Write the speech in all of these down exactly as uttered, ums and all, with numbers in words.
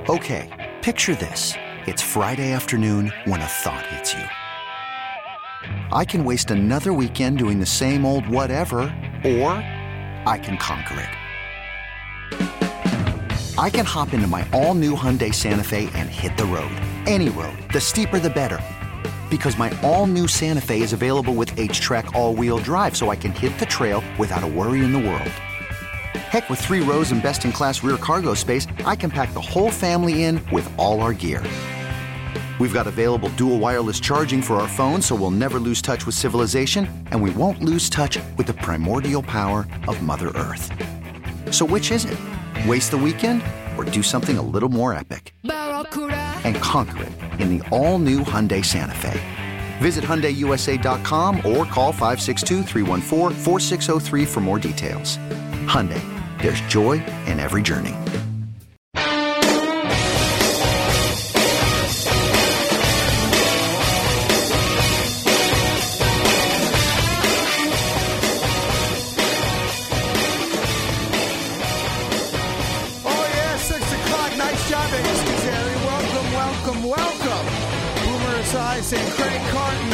Okay, picture this. It's Friday afternoon when a thought hits you. I can waste another weekend doing the same old whatever, or I can conquer it. I can hop into my all-new Hyundai Santa Fe and hit the road. Any road. The steeper, the better. Because my all-new Santa Fe is available with H-Track all-wheel drive, so I can hit the trail without a worry in the world. Heck, with three rows and best-in-class rear cargo space, I can pack the whole family in with all our gear. We've got available dual wireless charging for our phones, so we'll never lose touch with civilization, and we won't lose touch with the primordial power of Mother Earth. So which is it? Waste the weekend or do something a little more epic? And conquer it in the all-new Hyundai Santa Fe. Visit Hyundai U S A dot com or call five six two, three one four, four six zero three for more details. Hyundai, there's joy in every journey. And Craig Carton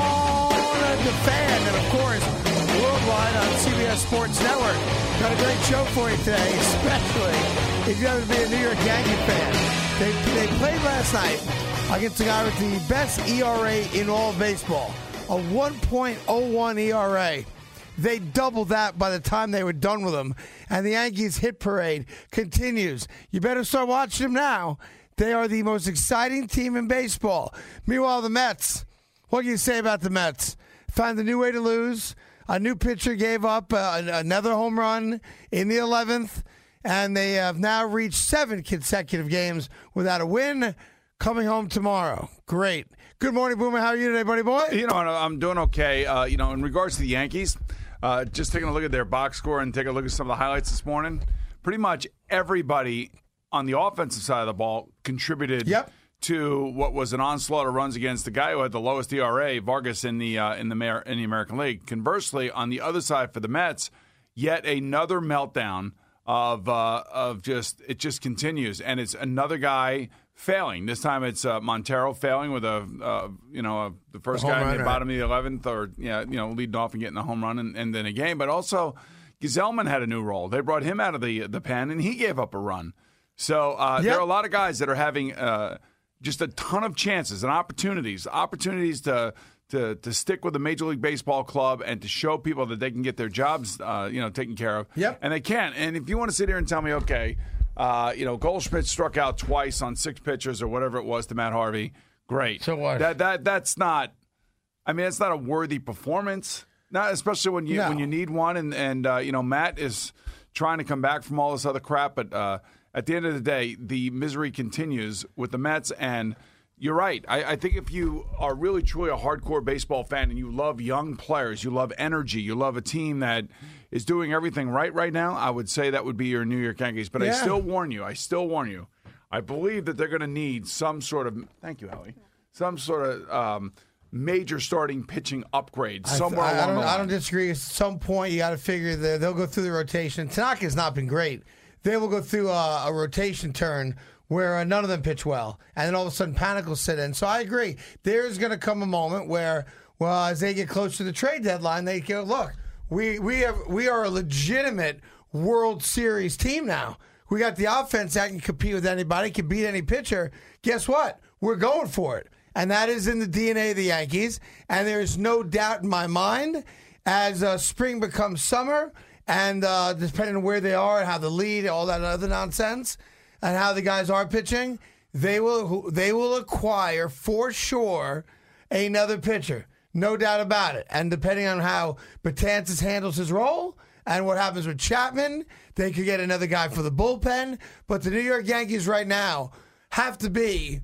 on the Fan, and of course, worldwide on C B S Sports Network. Got a great show for you today, especially if you happen to be a New York Yankee fan. They, they played last night against a guy with the best E R A in all of baseball, a one point oh one E R A. They doubled that by the time they were done with him, and the Yankees hit parade continues. You better start watching them now. They are the most exciting team in baseball. Meanwhile, the Mets, what can you say about the Mets? Found a new way to lose. A new pitcher gave up uh, another home run in the eleventh, and they have now reached seven consecutive games without a win. Coming home tomorrow. Great. Good morning, Boomer. How are you today, buddy boy? You know, I'm doing okay. Uh, you know, in regards to the Yankees, uh, just taking a look at their box score and taking a look at some of the highlights this morning, pretty much everybody on the offensive side of the ball contributed yep. to what was an onslaught of runs against the guy who had the lowest E R A, Vargas, in the uh, in the Mer- in the American League. Conversely, on the other side for the Mets, yet another meltdown of uh, of just it just continues, and it's another guy failing. This time it's uh, Montero failing with a uh, you know a, the first guy in the right. bottom of the eleventh, or yeah you know leading off and getting a home run and, and then a game, but also Gesellman had a new role. They brought him out of the the pen, and he gave up a run. So uh, yep. there are a lot of guys that are having uh, just a ton of chances and opportunities, opportunities to, to to stick with the Major League Baseball club and to show people that they can get their jobs, uh, you know, taken care of. Yep. And they can. And if you want to sit here and tell me, okay, uh, you know, Goldschmidt struck out twice on six pitches or whatever it was to Matt Harvey, great. So what? That that that's not. I mean, it's not a worthy performance. Not especially when you no. when you need one. And and uh, you know, Matt is trying to come back from all this other crap, but. Uh, At the end of the day, the misery continues with the Mets, and you're right. I, I think if you are really, truly a hardcore baseball fan and you love young players, you love energy, you love a team that is doing everything right right now, I would say that would be your New York Yankees. But yeah. I still warn you, I still warn you, I believe that they're going to need some sort of – thank you, Howie – some sort of um, major starting pitching upgrade somewhere I, I, along I don't, the line. I don't disagree. At some point, you got to figure that they'll go through the rotation. Tanaka's not been great. They will go through a, a rotation turn where uh, none of them pitch well, and then all of a sudden panic will sit in. So I agree. There's going to come a moment where, well, as they get close to the trade deadline, they go, look, we we have we are a legitimate World Series team now. We got the offense that can compete with anybody, can beat any pitcher. Guess what? We're going for it. And that is in the D N A of the Yankees. And there is no doubt in my mind, as uh, spring becomes summer, and uh, depending on where they are and how the lead, all that other nonsense, and how the guys are pitching, they will they will acquire for sure another pitcher, no doubt about it. And depending on how Betances handles his role and what happens with Chapman, they could get another guy for the bullpen. But the New York Yankees right now have to be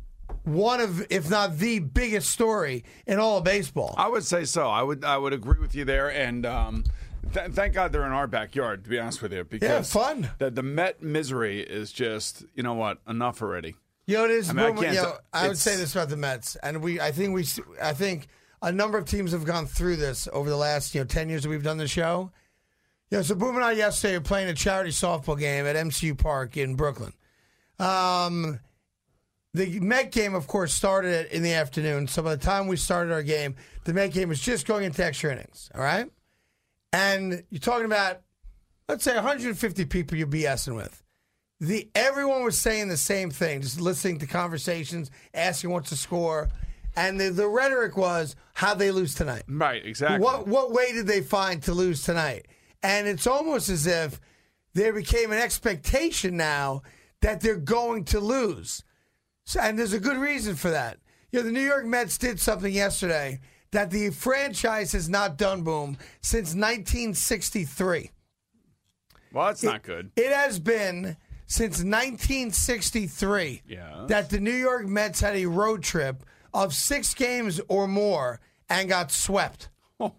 one of, if not the biggest story in all of baseball. I would say so. I would I would agree with you there, and. Um, Th- thank God they're in our backyard, to be honest with you. Because yeah, fun. The, the Met misery is just, you know what, enough already. You know, it is. I, mean, moment, I, you know, I would say this about the Mets, and we, I think we, I think a number of teams have gone through this over the last, you know, ten years that we've done the show. Yeah, so Boom and I yesterday were playing a charity softball game at M C U Park in Brooklyn. Um, the Met game, of course, started in the afternoon. So by the time we started our game, the Met game was just going into extra innings. All right? And you're talking about, let's say, one hundred fifty people you're BSing with. The everyone was saying the same thing, just listening to conversations, asking what's the score, and the, the rhetoric was how they lose tonight. Right, exactly. What what way did they find to lose tonight? And it's almost as if there became an expectation now that they're going to lose, so, and there's a good reason for that. You know, the New York Mets did something yesterday that the franchise has not done, Boom, since nineteen sixty-three. Well, that's it, not good. It has been since nineteen sixty-three yeah. that the New York Mets had a road trip of six games or more and got swept. Oh.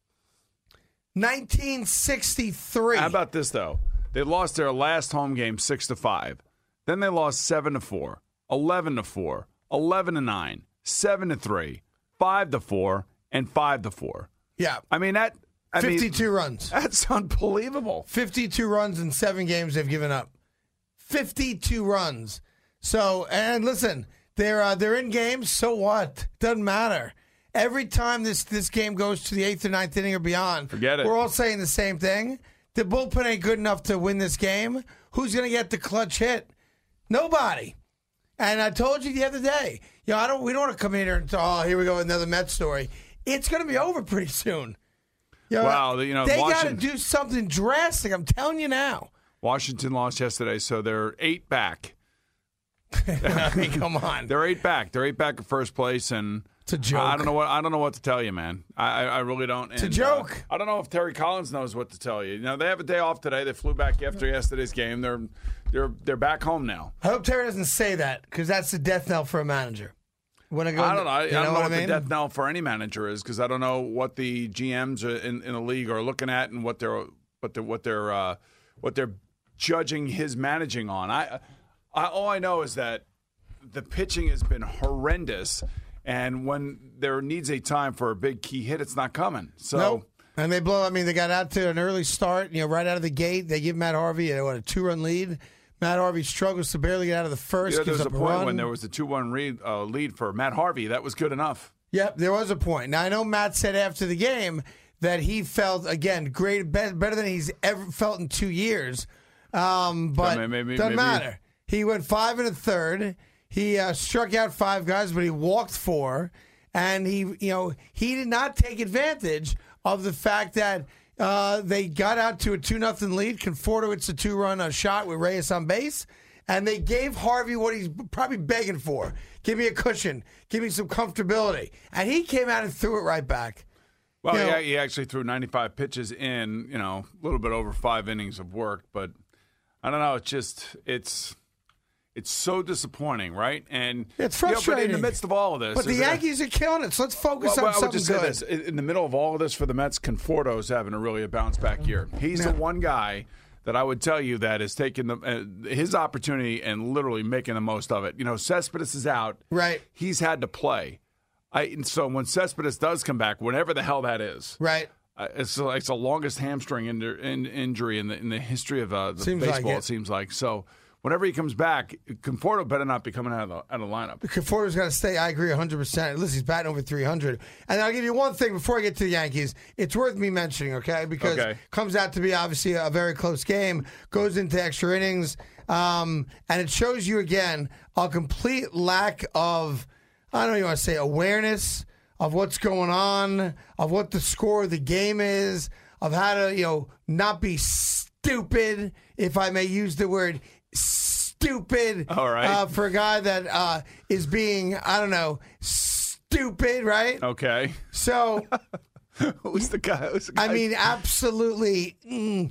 nineteen sixty-three. How about this, though? They lost their last home game six to five. Then they lost seven to four, eleven to four, eleven to nine, seven to three, five to four, and five to four. Yeah. I mean, that. I fifty-two mean, runs. That's unbelievable. fifty-two runs in seven games they've given up. fifty-two runs. So, and listen, they're uh, they're in games, so what? Doesn't matter. Every time this, this game goes to the eighth or ninth inning or beyond, forget it. We're all saying the same thing. The bullpen ain't good enough to win this game. Who's going to get the clutch hit? Nobody. And I told you the other day, you know, I don't. We don't want to come in here and say, oh, here we go, another Mets story. It's going to be over pretty soon. You know, wow, you know, they got to Washington- do something drastic. I'm telling you now. Washington lost yesterday, so they're eight back. I mean, come on. They're eight back. They're eight back at first place, and it's a joke. I don't know what I don't know what to tell you, man. I, I really don't. It's and, a joke. Uh, I don't know if Terry Collins knows what to tell you. You know, they have a day off today. They flew back after yesterday's game. They're they're they're back home now. I hope Terry doesn't say that because that's the death knell for a manager. When I, go I don't know. I, you know I don't know what, what I mean? the death knell for any manager is because I don't know what the G Ms in, in the league are looking at and what they're what they're what they're uh, what they're judging his managing on. I, I all I know is that the pitching has been horrendous, and when there needs a time for a big key hit, it's not coming. So. Nope. And they blow. I mean, they got out to an early start. You know, right out of the gate, they give Matt Harvey a, what, a two-run lead. Matt Harvey struggles to barely get out of the first. Yeah, there gives was up a point run. when there was a two one lead, uh, lead for Matt Harvey. That was good enough. Yep, there was a point. Now, I know Matt said after the game that he felt, again, great, better than he's ever felt in two years. Um, but yeah, maybe, doesn't maybe. matter. He went five and a third. He uh, struck out five guys, but he walked four. And he, you know, he did not take advantage of the fact that uh, they got out to a two nothing lead. Conforto hits a two-run uh, shot with Reyes on base. And they gave Harvey what he's probably begging for. Give me a cushion. Give me some comfortability. And he came out and threw it right back. Well, You know- yeah, he actually threw ninety-five pitches in, you know, a little bit over five innings of work. But I don't know. It's just, it's it's so disappointing, right? And It's you know, but in frustrating. the midst of all of this. But the is that- Yankees are killing it. So let's focus Well, on well, I would something just say good. this. In in the middle of all of this for the Mets, Conforto's having a really a bounce back year. He's Yeah. the one guy that I would tell you that is taking the, uh, his opportunity and literally making the most of it. You know, Cespedes is out. Right. He's had to play. I, and so when Cespedes does come back, whatever the hell that is, Right. uh, it's, it's the longest hamstring in, in, injury in the, in the history of uh, the Seems like baseball, it. it seems like. So whenever he comes back, Conforto better not be coming out of the, out of the lineup. Conforto's got to stay. I agree one hundred percent. At least he's batting over three hundred. And I'll give you one thing before I get to the Yankees. It's worth me mentioning, okay? Because Okay. it comes out to be obviously a very close game, goes into extra innings, um, and it shows you again a complete lack of, I don't even want to say awareness of what's going on, of what the score of the game is, of how to, you know, not be stupid, if I may use the word stupid. All right. Uh, for a guy that uh, is being, I don't know, stupid, right? Okay. So, Who's the guy? Who's the guy? I mean, absolutely mm,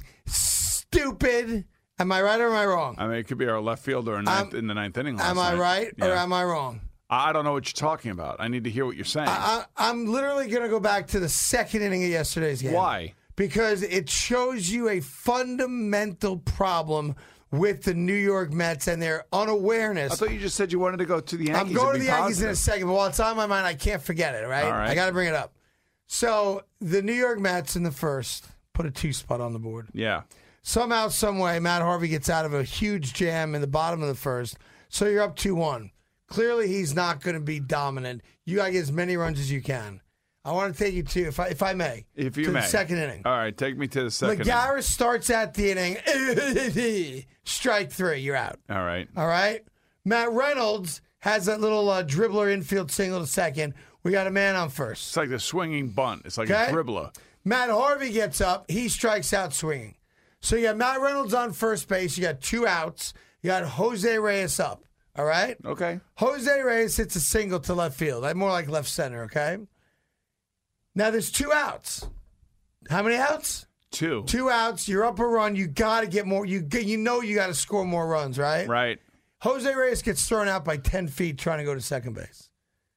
stupid. Am I right or am I wrong? I mean, it could be our left fielder in, ninth, in the ninth inning last Am I night. right or Yeah. am I wrong? I don't know what you're talking about. I need to hear what you're saying. I, I, I'm literally going to go back to the second inning of yesterday's game. Why? Because it shows you a fundamental problem with the New York Mets and their unawareness. I thought you just said you wanted to go to the Yankees. I'm going to and the be Yankees in a positive. second, but while it's on my mind, I can't forget it, right? All right. I got to bring it up. So the New York Mets in the first put a two spot on the board. Yeah. Somehow, some way, Matt Harvey gets out of a huge jam in the bottom of the first. So you're up two one. Clearly, he's not going to be dominant. You got to get as many runs as you can. I want to take you to, if I, if I may, if you to may. the second inning. All right, take me to the second McGarris inning. starts at the inning. Strike three, you're out. All right. All right? Matt Reynolds has that little uh, dribbler infield single to second. We got a man on first. It's like the swinging bunt. It's like Okay? a dribbler. Matt Harvey gets up. He strikes out swinging. So you got Matt Reynolds on first base. You got two outs. You got Jose Reyes up. All right? Okay. Jose Reyes hits a single to left field. Like, more like left center, okay? Now there's two outs. How many outs? Two. Two outs. You're up a run. You got to get more. You g- you know you got to score more runs, right? Right. Jose Reyes gets thrown out by ten feet trying to go to second base.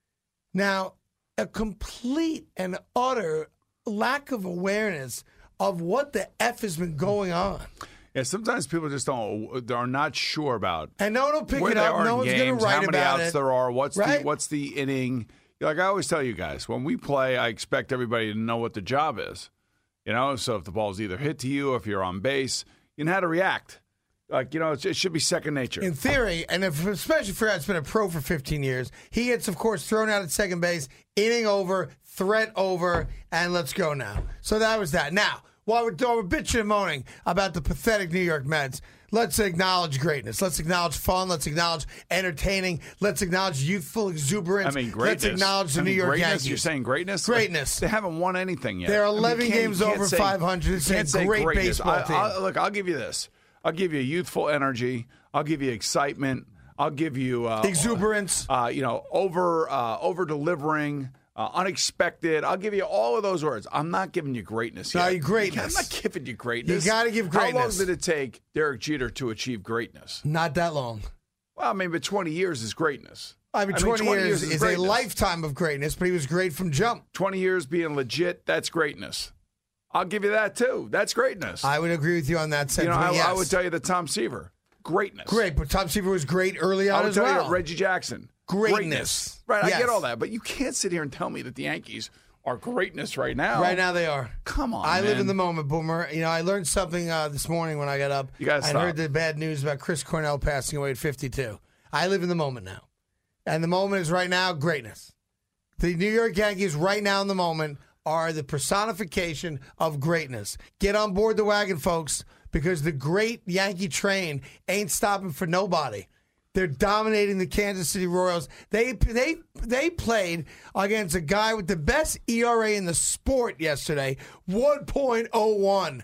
Now, a complete and utter lack of awareness of what the F has been going on. Yeah, sometimes people just don't are not sure about And no one will pick where it they up. are No in one's going games, to write how many about outs it. there are, what's Right? the what's the inning. Like I always tell you guys, when we play, I expect everybody to know what the job is. You know, so if the ball's either hit to you, if you're on base, you know how to react. Like, you know, it should be second nature. In theory, and if, especially for a guy that's been a pro for fifteen years, he gets, of course, thrown out at second base, inning over, threat over, and let's go now. So that was that. Now, while we're, while we're bitching and moaning about the pathetic New York Mets, let's acknowledge greatness. Let's acknowledge fun. Let's acknowledge entertaining. Let's acknowledge youthful exuberance. I mean, greatness. Let's acknowledge the I mean, New York greatness? Yankees. You're saying greatness? Greatness. They haven't won anything yet. They're I mean, eleven you can't- games you can't over say- five hundred. It's you a can't say great greatness. baseball I- team. I- look, I'll give you this. I'll give you youthful energy. I'll give you excitement. I'll give you uh, Exuberance. Uh, you know, over uh, over delivering. Uh, unexpected. I'll give you all of those words. I'm not giving you greatness No, yet. you greatness. I'm not giving you greatness. You gotta give How long greatness. did it take Derek Jeter to achieve greatness? Not that long. Well, I mean, but twenty years is greatness. I mean, twenty, years, is greatness. a lifetime of greatness, but he was great from jump. twenty years being legit, that's greatness. I'll give you that, too. That's greatness. I would agree with you on that you sentiment. know, I, yes. I would tell you that Tom Seaver, greatness. Great, but Tom Seaver was great early I on would as tell well. you Reggie Jackson. Greatness. Right, Yes. I get all that. But you can't sit here and tell me that the Yankees are greatness right now. Right now they are. Come on, I live man. in the moment, Boomer. You know, I learned something uh, this morning when I got up. You gotta I stop. heard the bad news about Chris Cornell passing away at fifty-two. I live in the moment now. And the moment is right now greatness. The New York Yankees right now in the moment are the personification of greatness. Get on board the wagon, folks, because the great Yankee train ain't stopping for nobody. They're dominating the Kansas City Royals. They they they played against a guy with the best E R A in the sport yesterday, one point oh one.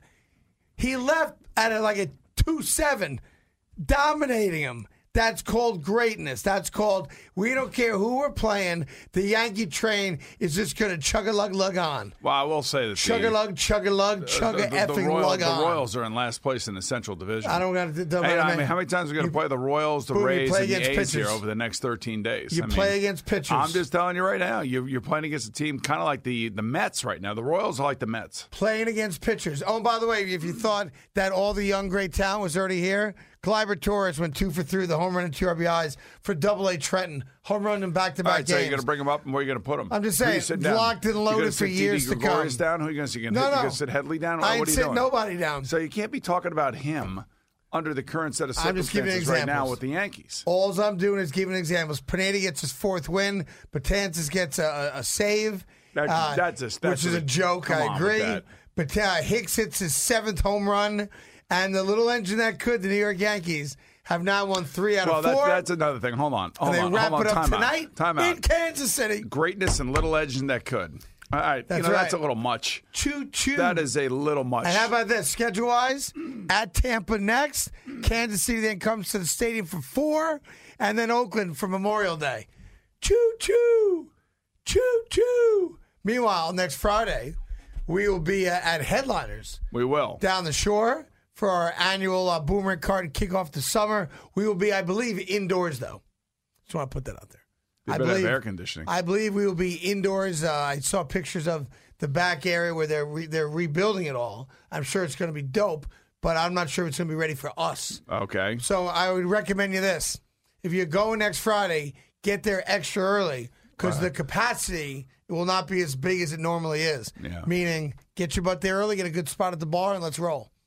He left at a, like a two seven, dominating him. That's called greatness. That's called, we don't care who we're playing. The Yankee train is just going to chug-a-lug-lug on. Well, I will say that the- Chug-a-lug, chug-a-lug, the, the, chug-a-effing Royal- lug the on. Royals are in last place in the Central Division. I don't got to do Hey, I mean, how many times are we going to play the Royals, the Boom, you Rays, play and the against A's here pitchers. over the next thirteen days? You I play mean, against pitchers. I'm just telling you right now, you're, you're playing against a team kind of like the, the Mets right now. The Royals are like the Mets. Playing against pitchers. Oh, and by the way, if you thought that all the young great talent was already here, Gleyber Torres went two for three with a home run and two R B Is for Double A Trenton. Home run in All back-to-back right, so games. you're going to bring them up, and where are you going to put them? I'm just Who saying, you sitting down? locked and You loaded gonna for sit years Didi to Gregorius come. down? Who are you going to sit? You No, going no. to sit Headley down? Or I what ain't are you sitting doing? nobody down. So you can't be talking about him under the current set of I'm just giving circumstances right now examples. with the Yankees. All I'm doing is giving examples. Pineda gets his fourth win. Betances gets a, a save, That- uh, that's a- that's which is a- a joke. come I on with agree. that. But uh, Hicks hits his seventh home run, and the little engine that could, the New York Yankees, have now won three out Well, of that, four. that's another thing. Hold on. Hold and they on. wrap hold on. it up Time tonight out. Time in out. Kansas City. Greatness and little legend that could. All right. That's you know, right. that's a little much. Choo choo. That is a little much. And how about this? Schedule wise, at Tampa next. Kansas City then comes to the stadium for four, and then Oakland for Memorial Day. Choo choo. Choo choo. Meanwhile, next Friday, we will be uh, at Headliners we will. down the shore for our annual uh, Boomerang Card kickoff the summer. We will be, I believe, indoors, though. Just want to put that out there. They I better have believe, air conditioning. I believe we will be indoors. Uh, I saw pictures of the back area where they're re- they're rebuilding it all. I'm sure it's going to be dope, but I'm not sure it's going to be ready for us. Okay. So I would recommend you this: if you're going next Friday, get there extra early because the capacity will not be as big as it normally is. Yeah. Meaning, get your butt there early, get a good spot at the bar, and let's roll.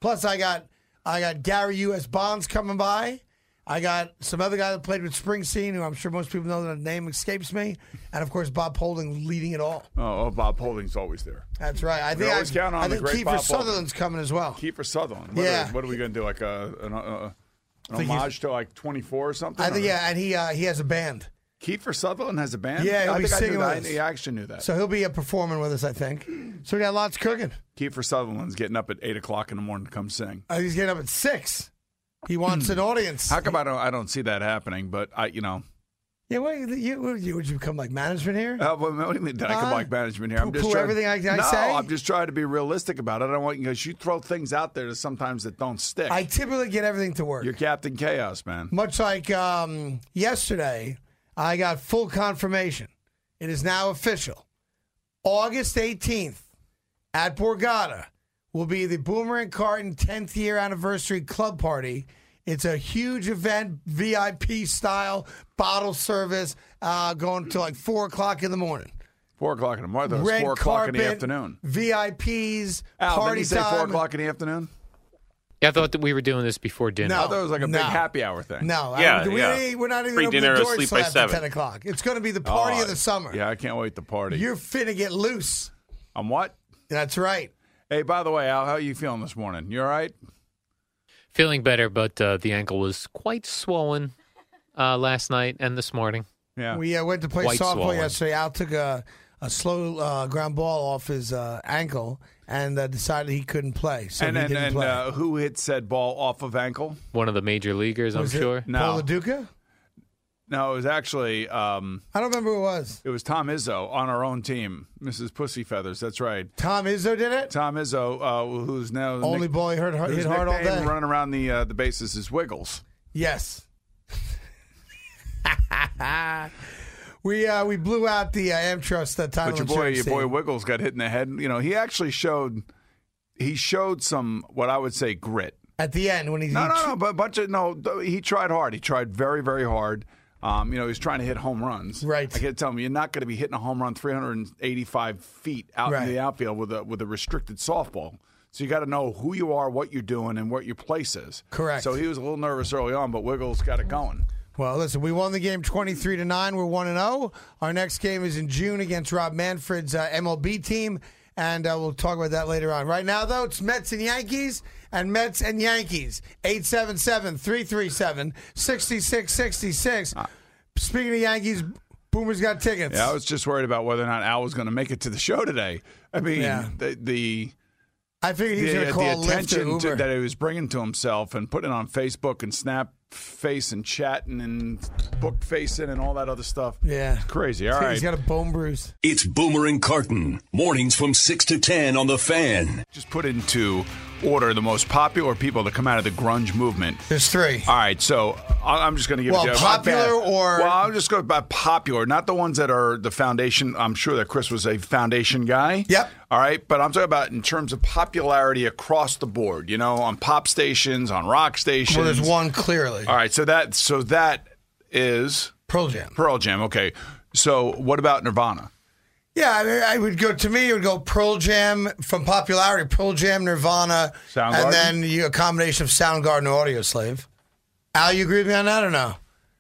Plus, I got I got Gary U S Bonds coming by. I got some other guy that played with Springsteen, who I'm sure most people know the name escapes me, and of course Bob Holding leading it all. Oh, oh Bob Holding's always there. That's right. I We think always I, count on I the think great Kiefer Bob Sutherland's coming as well. Kiefer Sutherland. What Yeah. Are, what are we going to do? Like a, an, uh, an think homage to like twenty-four or something? I think or? yeah, and he uh, he has a band, Kiefer Sutherland has a band? Yeah, he'll I be think I singing knew with that. us. I actually knew that. so he'll be uh, performing with us, I think. So we got lots cooking. Kiefer Sutherland's getting up at eight o'clock in the morning to come sing. Uh, he's getting up at six. He wants an audience. How come I don't? I don't see that happening? But I, you know, Yeah, what you, you, would you would you become like management here? uh, what, what do you mean that I come Huh? like management here? I'm just Poo-poo trying, everything I- I no, say? I'm just trying to be realistic about it. I don't want because you throw things out there that sometimes that don't stick. I typically get everything to work. You're Captain Chaos, man. Much like um, yesterday, I got full confirmation. It is now official. August eighteenth at Borgata will be the Boomer and Carton tenth year anniversary club party. It's a huge event, V I P style, bottle service, uh, going to like four o'clock in the morning. Four o'clock in the morning. I thought it was Red four o'clock carpet, in the afternoon. V I Ps, Al, party didn't you say time. four o'clock in the afternoon? Yeah, I thought that we were doing this before dinner. I thought it was like a No. big happy hour thing. No, Yeah, I, we yeah. ain't- we're not even Free open dinner, the doors sleep till by after seven. ten o'clock. It's going to be the party Oh, of the summer. Yeah, I can't wait to party. You're finna get loose. I'm what? That's right. Hey, by the way, Al, how are you feeling this morning? You all right? Feeling better, but uh, the ankle was quite swollen uh, last night and this morning. Yeah. We uh, went to play Quite softball swollen. yesterday. Al took a, a slow uh, ground ball off his uh, ankle and uh, decided he couldn't play. So and he and, didn't and play. uh, who hit said ball off of ankle? One of the major leaguers, I'm Was it sure. No. Paul LaDuca? No, it was actually um, I don't remember who it was. it was Tom Izzo on our own team, Missus Pussy Feathers. That's right. Tom Izzo did it? Tom Izzo, uh, who's now Only nick- boy heard, whose hit hard all nickname day. running around the uh, the bases is Wiggles. Yes. we uh, we blew out the uh, Amtrust uh, title But your boy, insurance your boy team. Wiggles got hit in the head. You know, he actually showed he showed some what I would say grit. At the end when he No, he no, tr- no. But a bunch of no. th- He tried hard. He tried very, very hard. Um, you know, he's trying to hit home runs. Right. I got to tell him, you're not going to be hitting a home run three hundred eighty-five feet out Right. in the outfield with a with a restricted softball. So you got to know who you are, what you're doing, and what your place is. Correct. So he was a little nervous early on, but Wiggles got it going. Well, listen, we won the game twenty-three to nine. We're one and oh. Our next game is in June against Rob Manfred's uh, M L B team, and uh, we'll talk about that later on. Right now, though, it's Mets and Yankees, and Mets and Yankees. eight seven seven, three three seven, six six six six. Speaking of Yankees, Boomer's got tickets. Yeah, I was just worried about whether or not Al was going to make it to the show today. I mean, Yeah. the the I figured he was going the, to call the Lyft or attention Uber. to, that he was bringing to himself and putting it on Facebook and Snap Face and chatting and book facing and all that other stuff. Yeah. It's crazy. All right. He's got a bone bruise. It's Boomer and Carton. Mornings from six to ten on The Fan. Just put into order the most popular people that come out of the grunge movement. There's three. All right, so I- I'm just going to give Well, it to you. popular My bad. or- Well, I'm just going by popular, not the ones that are the foundation. I'm sure that Chris was a foundation guy. Yep. All right, but I'm talking about in terms of popularity across the board, you know, on pop stations, on rock stations. Well, there's one clearly. All right, so that so that is Pearl Jam. Pearl Jam. Okay. So what about Nirvana? Yeah, I, mean, I would go, to me, it would go Pearl Jam from popularity, Pearl Jam, Nirvana, Soundgarden? and then you, a combination of Soundgarden or Audio Slave. Al, you agree with me on that or no?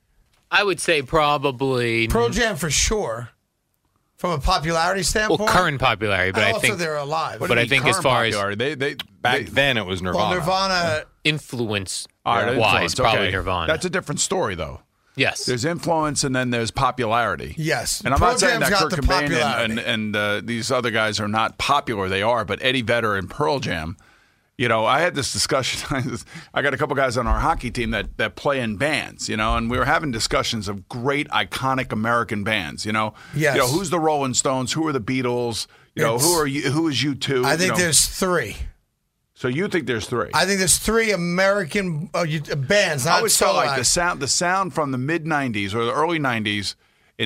I would say probably Pearl Jam for sure, from a popularity well, standpoint. current popularity, but and I also think they're alive. What But do you I think mean as current far as- popularity? they they Back they, then, it was Nirvana. well, Nirvana, influence all right, wise, influence, probably okay. Nirvana. That's a different story, though. yes. There's influence and then there's popularity. yes. And I'm Pearl not saying Jam's that got Kurt the Cobain and, popularity. and, and uh, these other guys are not popular. They are, but Eddie Vedder and Pearl Jam, you know, I had this discussion. I got a couple guys on our hockey team that, that play in bands, you know, and we were having discussions of great, iconic American bands, you know. Yes. You know, who's the Rolling Stones? Who are the Beatles? You know, It's- who are you? Who is U two? I think you know? there's three. So you think there's three? I think there's three American uh, you- uh, bands, I not always solo felt like the acts. sound, the sound from the mid nineties or the early nineties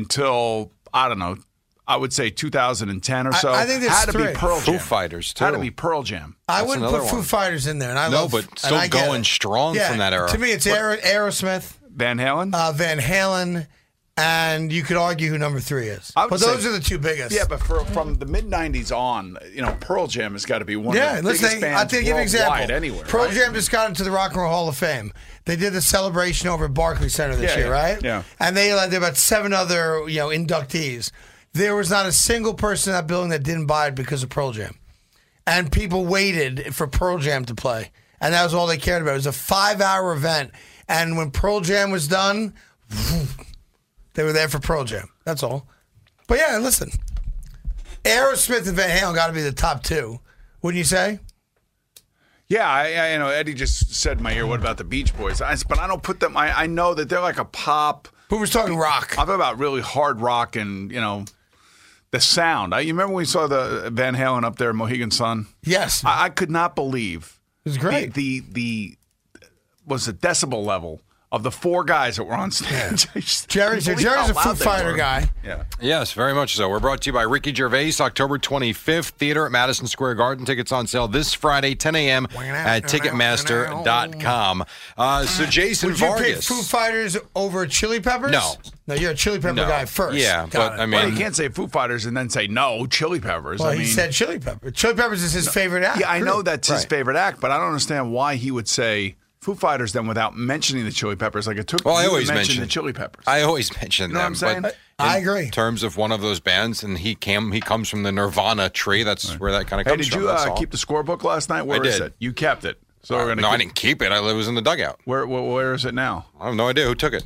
until I don't know, I would say two thousand ten or I- so. I think there's had to three. be Pearl Foo Jam. Fighters, too. Had to be Pearl Jam. I That's wouldn't another put Foo one. Fighters in there, and I No, love. but and still I get going it. strong Yeah, from that era. To me, it's Aer- Aerosmith, Van Halen. uh, Van Halen, and you could argue who number three is. I would But those say- are the two biggest. Yeah, but for, from the mid nineties on, you know, Pearl Jam has got to be one Yeah, of the let's biggest think, bands I'll take you an example. worldwide anywhere. Pearl right? Jam just got into the Rock and Roll Hall of Fame. They did the celebration over at Barclays Center this Yeah, year, yeah, right? yeah. And they had about seven other, you know, inductees. There was not a single person in that building that didn't buy it because of Pearl Jam. And people waited for Pearl Jam to play. And that was all they cared about. It was a five-hour event. And when Pearl Jam was done, they were there for Pearl Jam. That's all. But yeah, listen. Aerosmith and Van Halen got to be the top two. Wouldn't you say? Yeah, I, I you know Eddie just said in my ear, what about the Beach Boys? I, but I don't put them. I, I know that they're like a pop. Who was talking rock? I'm about really hard rock and you know the sound. I, you remember when we saw the Van Halen up there, in Mohegan Sun? Yes. I, I could not believe It was great. The, the the was the decibel level of the four guys that were on stage. I just Jerry, so couldn't believe Jerry's a how Foo loud they Fighter were. guy. Yeah. Yes, very much so. We're brought to you by Ricky Gervais, October twenty-fifth, theater at Madison Square Garden. Tickets on sale this Friday, ten a.m. at Ticketmaster dot com. Uh, so Jason Would you pick Vargas. Foo Fighters over Chili Peppers? No. No, you're a Chili Pepper No. guy first. Yeah, Got but it. I Well, mean, you can't say Foo Fighters and then say no, Chili Peppers. Well, I he mean, said Chili Peppers. Chili Peppers is his favorite act. yeah, I know Really. that's his Right. favorite act, but I don't understand why he would say Foo Fighters then without mentioning the Chili Peppers. Like it took Well, I you to always mention mention- the Chili Peppers. I always mention You know what them. I'm saying? But I in agree. terms of one of those bands, and he came, he comes from the Nirvana tree. That's where that kind of Hey, comes did from. you that's uh, all. keep the scorebook last night? Where is did. it? You kept it. So we're gonna no, I keep- didn't keep it. I it was in the dugout. Where, where where is it now? I have no idea who took it.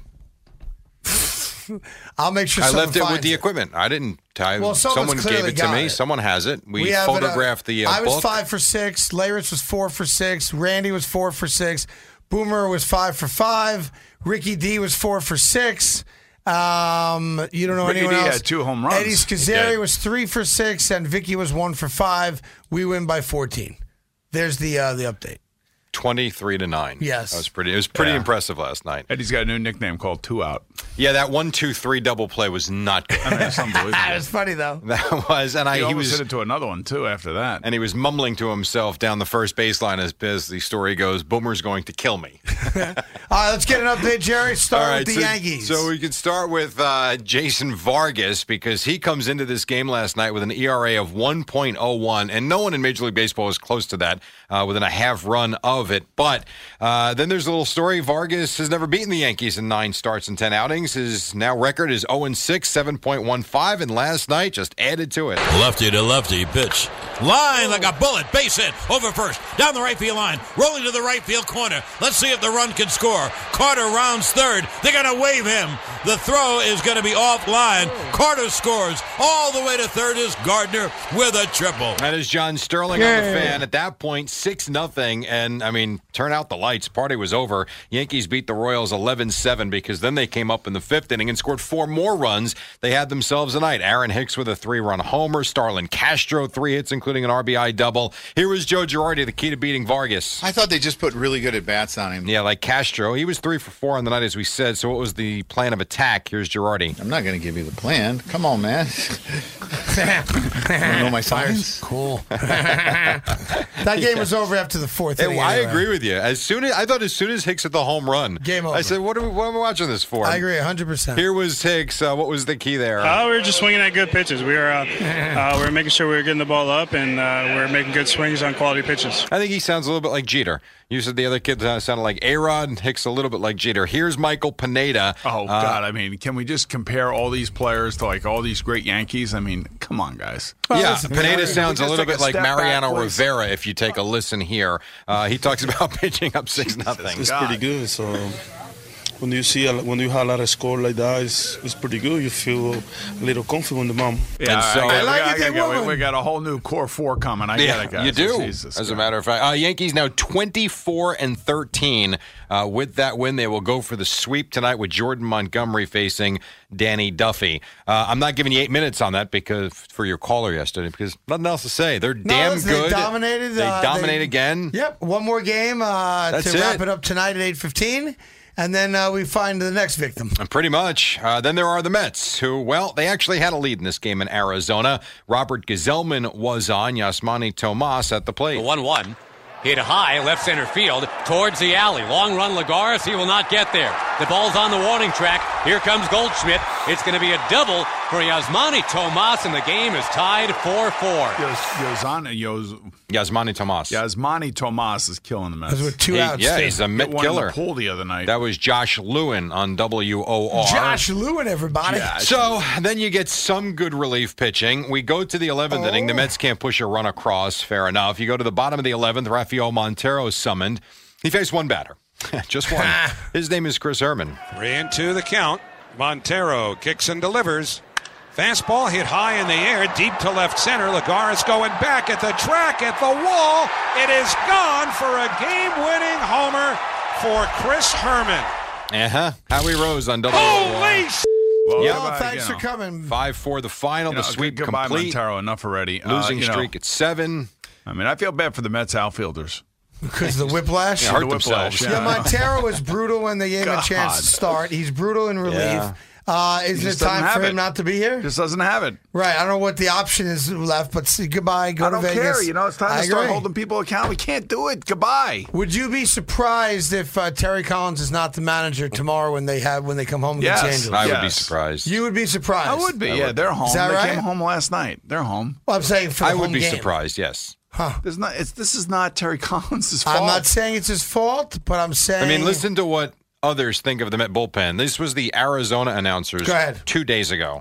I'll make sure I someone left it with finds the equipment. I didn't. I, Well, someone's someone clearly gave it to got me. it. Someone has it. We, have it, uh, photographed the uh, I was book. five for six. Laritz was four for six. Randy was four for six. Boomer was five for five. Ricky D was four for six. Um, you don't know Ricky anyone D else. had two home runs. Eddie Scazzeri Okay. was three for six, and Vicky was one for five. We win by fourteen. There's the uh, the update. Twenty-three to nine. Yes. that was pretty. It was pretty Yeah. impressive last night. Eddie's got a new nickname called Two Out. Yeah, that one, two, three double play was not good. I mean, it's unbelievable. That was funny though. that was, and I he he almost was. hit it to another one too after that. And he was mumbling to himself down the first baseline as, as the story goes, Boomer's going to kill me. All right, let's get an update, Jerry. Start with the so, Yankees. So we can start with uh, Jason Vargas because he comes into this game last night with an E R A of one point oh one, and no one in Major League Baseball is close to that, uh, within a half run of it. But uh, then there's a little story. Vargas has never beaten the Yankees in nine starts and ten outings. His now record is oh and six, seven point one five, and last night just added to it. Lefty to lefty pitch. Line like a bullet. Base hit. Over first. Down the right field line. Rolling to the right field corner. Let's see if the run can score. Carter rounds third. They're going to wave him. The throw is going to be offline. Carter scores. All the way to third is Gardner with a triple. That is John Sterling on the fan. At that point, six nothing, and, I mean, turn out the lights. Party was over. Yankees beat the Royals eleven seven because then they came up in the fifth inning and scored four more runs. They had themselves a night. Aaron Hicks with a three-run homer. Starlin Castro, three hits, including an R B I double. Here was Joe Girardi, the key to beating Vargas. I thought they just put really good at-bats on him. Yeah, like Castro. He was three for four on the night, as we said. So what was the plan of attack? Here's Girardi. I'm not going to give you the plan. Come on, man. You know my science? Cool. That game was over after the fourth Hey, inning. I anyway. agree with you. As soon as I thought, as soon as Hicks hit the home run, Game over. I said, "What are we, what am I watching this for?" I agree, one hundred percent. Here was Hicks. Uh, what was the key there? Uh, we were just swinging at good pitches. We were uh, uh, we were making sure we were getting the ball up, and uh, we were making good swings on quality pitches. I think he sounds a little bit like Jeter. You said the other kid uh, sounded like A-Rod, and Hicks a little bit like Jeter. Here's Michael Pineda. Oh Uh, God! I mean, can we just compare all these players to like all these great Yankees? I mean, come on, guys. yeah, listen, Pineda Pineda- sounds a Just little take a bit like step back, Mariano please. Rivera if you take a listen here. Uh, he talks about pitching up six nothing. It's God. pretty good. So when you see a, when you have a lot of score like that, it's, it's pretty good. You feel a little confident in the mom. Yeah, And so- I, I like I, it, they I, we, won. we got a whole new core four coming. I Yeah, get it, guys. you do. Jesus, as a God. matter of fact, uh, Yankees now twenty-four and thirteen. Uh, with that win, they will go for the sweep tonight with Jordan Montgomery facing Danny Duffy. Uh, I'm not giving you eight minutes on that because for your caller yesterday because nothing else to say. They're No, damn listen, good. They dominated. They uh, dominate they- again. Yep, one more game uh, That's to wrap it. it up tonight at eight fifteen, and then uh, we find the next victim. Pretty much. Uh, then there are the Mets, who, well, they actually had a lead in this game in Arizona. Robert Gazelman was on, Yasmani Tomas at the plate. one one. hit high, left center field, towards the alley. Long run, Lagares, he will not get there. The ball's on the warning track. Here comes Goldschmidt. It's going to be a double for Yasmani Tomas, and the game is tied four four. Yasmani Yos, Yasmani Tomas. Yasmani Tomas is killing the Mets. With two He- outs. yeah, too. he's a Hit Met one in killer. the pool the other night. That was Josh Lewin on W O R. Josh Lewin, everybody. So then you get some good relief pitching. We go to the eleventh Oh. inning. The Mets can't push a run across. Fair enough. You go to the bottom of the eleventh. Rafael Montero is summoned. He faced one batter. Just one. His name is Chris Herman. Three and two the count. Montero kicks and delivers. Fastball hit high in the air, deep to left center. Lagares going back at the track, at the wall. It is gone for a game-winning homer for Chris Herman. Uh-huh. Howie Rose on W O R. Holy sh**! Well, Yep. Oh, goodbye, thanks you for know. coming. five four the final. You know, the sweep good- goodbye, complete. Montero, enough already. Uh, Losing you know, streak at seven. I mean, I feel bad for the Mets outfielders. Because of the whiplash. Yeah, hurt The whiplash, themselves. yeah. Yeah, Montero was brutal when they gave him a God. chance to start. He's brutal in relief. Yeah. Uh, isn't it just doesn't time have for him it. not to be here? Just doesn't have it. Right. I don't know what the option is left, but see, goodbye. Go I to don't Vegas. care. You know, it's time I to start agree. holding people accountable. We can't do it. Goodbye. Would you be surprised if uh, Terry Collins is not the manager tomorrow when they have when they come home against Yes. Angels? I would be Yes. surprised. You would be surprised. I would be. Yeah, they're home. Is that they right? came home last night. They're home. Well, I'm saying for the I would home be game. surprised, yes. There's not. It's this is not Terry Collins' fault. I'm not saying it's his fault, but I'm saying. I mean, listen to what others think of the Met bullpen. This was the Arizona announcers Go ahead. two days ago.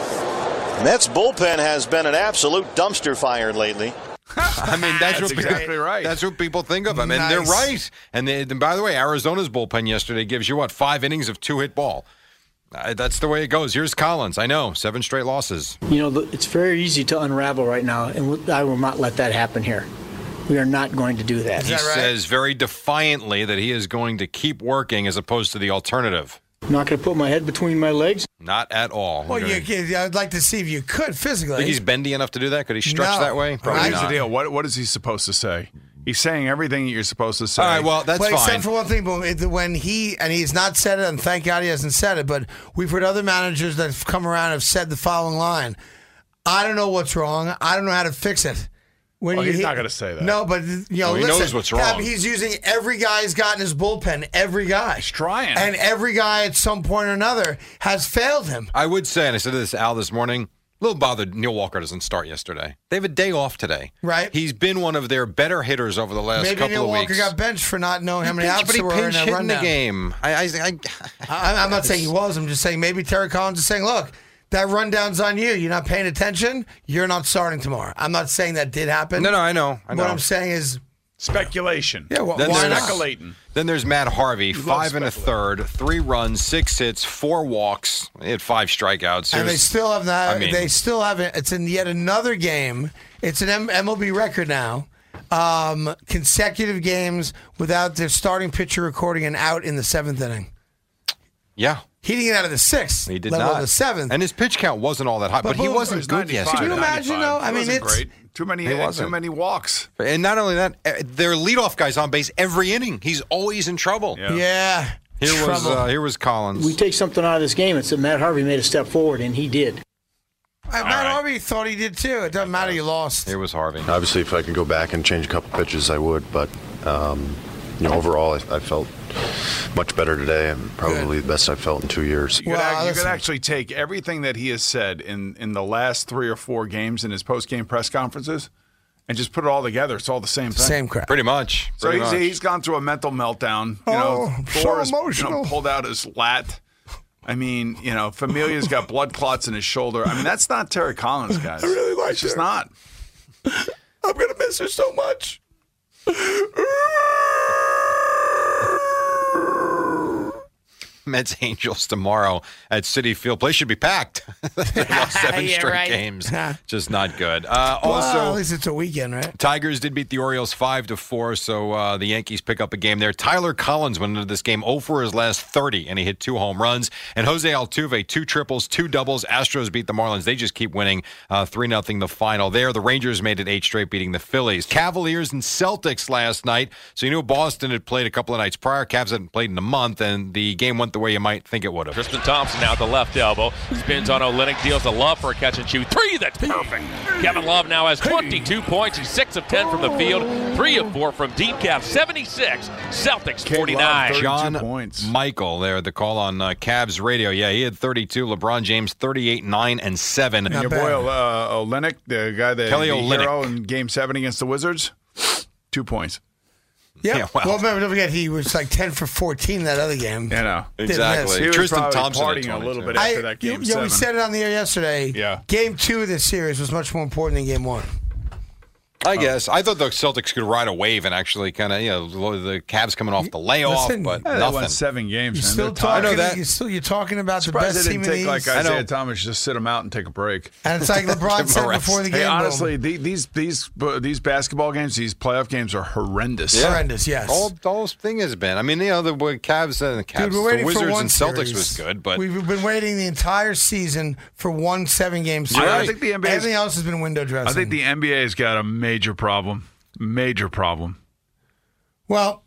Mets bullpen has been an absolute dumpster fire lately. I mean, that's, That's what exactly people, right. That's what people think of him, and they're Nice. right. And, they, and by the way, Arizona's bullpen yesterday gives you what five innings of two-hit ball. Uh, that's the way it goes. Here's Collins. I know seven straight losses. You know, the- it's very easy to unravel right now, and I will not let that happen here. We are not going to do that. He says very defiantly that he is going to keep working as opposed to the alternative. I'm not going to put my head between my legs. Not at all. Well, We're you, gonna- you- I'd like to see if you could physically. think he's bendy enough to do that? Could he stretch No. that way? Probably Here's not. the deal. What what is he supposed to say? He's saying everything that you're supposed to say. All right, well, that's but fine. except for one thing, but it- when he and he's not said it, and thank God he hasn't said it, but we've heard other managers that have come around and have said the following line: "I don't know what's wrong. I don't know how to fix it." When Well, you he's hit- not gonna say that. No, but you know, Well, he listen, knows what's Cap, wrong. he's using every guy he's got in his bullpen. Every guy, he's trying, and every guy at some point or another has failed him. I would say, and I said this to Al this morning, a little bothered Neil Walker doesn't start yesterday. They have a day off today. Right. He's been one of their better hitters over the last Maybe couple Neil of Walker weeks. got benched for not knowing how many Pinch- outs but he there were in pinch that hit in the rundown. game. I, I, I, I, I'm not saying he was. I'm just saying maybe Terry Collins is saying, look, that rundown's on you. You're not paying attention. You're not starting tomorrow. I'm not saying that did happen. No, no, I know. I know. What I'm saying is speculation. Yeah, well, Then why there's- not? Speculating. Then there's Matt Harvey, love five and a third, three runs, six hits, four walks. He had five strikeouts. And they Here's- still have that. I mean- they still haven't. It's in yet another game. It's an M- MLB record now. Um, consecutive games without their starting pitcher recording an out in the seventh inning. Yeah. He didn't get out of the sixth. He did let alone not. the seventh. And his pitch count wasn't all that high, but, But he boom, wasn't It was good ninety-five, yesterday. Can you imagine, though? I It mean, wasn't it's- great. Too many, He wasn't. too many walks. And not only that, uh, their leadoff guy's on base every inning. He's always in trouble. Yeah. Yeah. Here was Trouble. uh, here was Collins. We take something out of this game. It's that Matt Harvey made a step forward, and he did. Uh, Matt Harvey thought he did too. It doesn't matter. You lost. Here was Harvey. Obviously, if I could go back and change a couple pitches, I would. But um, you know, overall, I, I felt much better today, and probably the best I've felt in two years. You could, Well, act- you could listen. actually take everything that he has said in, in the last three or four games in his post-game press conferences and just put it all together. It's all the same thing. Same crap. Pretty much. So Pretty he's, much. he's gone through a mental meltdown. You Oh, know, I'm Thor so has, you know, emotional. pulled out his lat. I mean, you know, Familia's got blood clots in his shoulder. I mean, that's not Terry Collins, guys. I really like It's just her. not. I'm gonna miss her so much. Mets Angels tomorrow at Citi Field. Place should be packed. They lost seven Yeah, straight right. games. Just not good. Uh, Well, also, at least it's a weekend, right? Tigers did beat the Orioles five to four, so uh, the Yankees pick up a game there. Tyler Collins went into this game oh for his last thirty, and he hit two home runs. And Jose Altuve, two triples, two doubles. Astros beat the Marlins. They just keep winning uh, three nothing the final there. The Rangers made it eight straight, beating the Phillies. Cavaliers and Celtics last night. So you knew Boston had played a couple of nights prior. Cavs hadn't played in a month, and the game went the way you might think it would have. Tristan Thompson now at the left elbow. Spins on Olynyk, deals to Love for a catch and shoot. Three, that's perfect. Kevin Love now has twenty-two points. He's six of ten from the field. three of four from deep. Cavs seventy-six. Celtics forty-nine. John points. Michael there, the call on uh, Cavs radio. Yeah, he had thirty-two. LeBron James thirty-eight, nine, and seven. And your boy uh, Olynyk, the guy that Kelly the Olynyk. hero in Game Seven against the Wizards, two points. Yep. Yeah, well. well, remember, don't forget, he was like ten for fourteen that other game. You know. Didn't Exactly. miss. He was Tristan probably Thompson at partying a little twenty-two. bit after I, that Game you, Seven. know, we said it on the air yesterday. Yeah. Game two of this series was much more important than game one. I guess. I thought the Celtics could ride a wave and actually kind of, you know, the Cavs coming off the layoff, Listen, but Yeah, they nothing. won seven games. You're man. still They're tired. talking. I know that. You're still you're talking about the Surprised best they team didn't in take the like East. I know. Isaiah Thomas, just sit him out and take a break. And it's like LeBron Give him said a rest. before the game. Hey, boom. honestly, the, these these these basketball games, these playoff games are horrendous. Yeah. horrendous. Yes. All, the whole thing has been. I mean, you know, the Cavs and the Cavs, Dude, we're waiting the for Wizards one and Celtics series. was good, but we've been waiting the entire season for one seven-game series. I think the N B A 's Everything else has been window dressing. I think the N B A has got a major problem. Major problem. Well,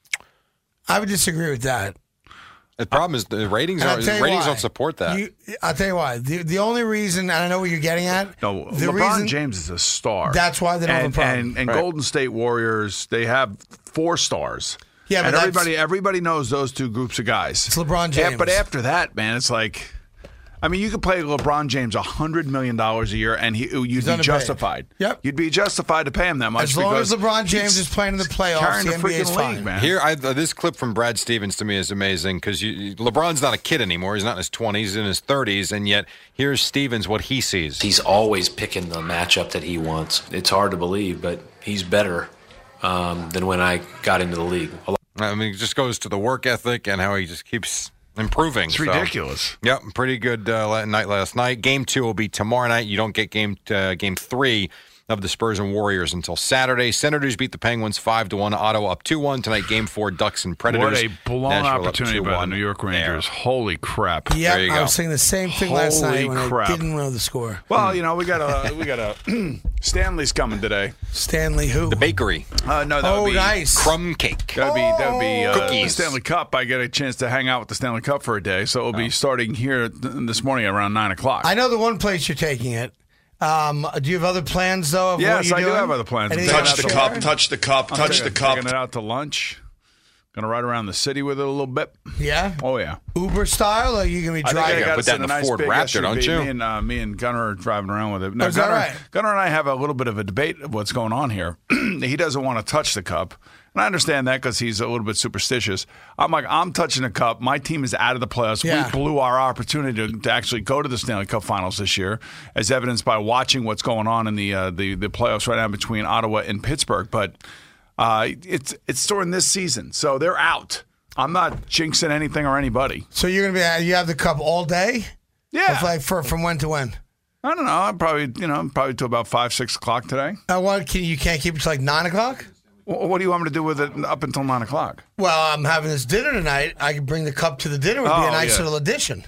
I would disagree with that. the problem is the ratings And are I'll tell you ratings why. don't support that. You, I'll tell you why. The, the only reason, and I know what you're getting at. No, the LeBron reason, James is a star. That's why they don't have a and, problem. And, and Right. Golden State Warriors, they have four stars. Yeah, but and that's- everybody everybody knows those two groups of guys. It's LeBron Yeah, James. but after that, man, it's like, I mean, you could play LeBron James a hundred million dollars a year, and he, you'd be underpaid. justified. Yep. You'd be justified to pay him that much. As long as because LeBron James he's is playing in the playoffs, carrying the the N B A is freaking fine. league, man. Here, I, this clip from Brad Stevens to me is amazing because LeBron's not a kid anymore. He's not in his twenties, he's in his thirties, and yet here's Stevens, what he sees. He's always picking the matchup that he wants. It's hard to believe, but he's better um, than when I got into the league. A lot- I mean, it just goes to the work ethic and how he just keeps improving. It's So, ridiculous. Yep, pretty good uh, la- night last night. Game two will be tomorrow night. You don't get game uh, game three of the Spurs and Warriors until Saturday. Senators beat the Penguins five to one. Ottawa up two one tonight. Game four, Ducks and Predators. What a blown Nashville up opportunity by the two one. New York Rangers. There. Holy crap. Yep, There you I go. was saying the same thing last Holy night when crap. I didn't know the score. Well, you know, we got a we got a Stanley's coming today. Stanley who? The bakery. Uh, no, that Oh, would be nice. Crumb cake. That would be that would be uh, Cookies. the Stanley Cup. I get a chance to hang out with the Stanley Cup for a day, so it'll be starting here th- this morning around nine o'clock. I know the one place you're taking it. Um, do you have other plans though? Of yes, what you're I do doing? have other plans. I'm Anything taking else it to out to share? lunch. touch the cup, I'm touch taking- the cup. Taking it out to lunch. Gonna ride around the city with it a little bit. Yeah. Oh yeah. Uber style, or are you gonna be I think driving? I got put us that in in a the nice Ford big Raptor, S U V. don't you? Me and uh, me and Gunnar are driving around with it. Now, Oh, is that Gunnar, right? Gunnar and I have a little bit of a debate of what's going on here. He doesn't want to touch the cup. And I understand that because he's a little bit superstitious. I'm like, I'm touching the cup. My team is out of the playoffs. Yeah. We blew our opportunity to, to actually go to the Stanley Cup Finals this year, as evidenced by watching what's going on in the uh, the, the playoffs right now between Ottawa and Pittsburgh. But uh, it's it's during this season, so they're out. I'm not jinxing anything or anybody. So you're gonna be you have the cup all day? Yeah. If like for, from when to when? I don't know. I'm probably you know probably till about five six o'clock today. Uh, what can you can't keep it till like nine o'clock? Well, what do you want me to do with it up until nine o'clock? Well, I'm having this dinner tonight. I could bring the cup to the dinner. Would be Oh, a nice yeah. little addition.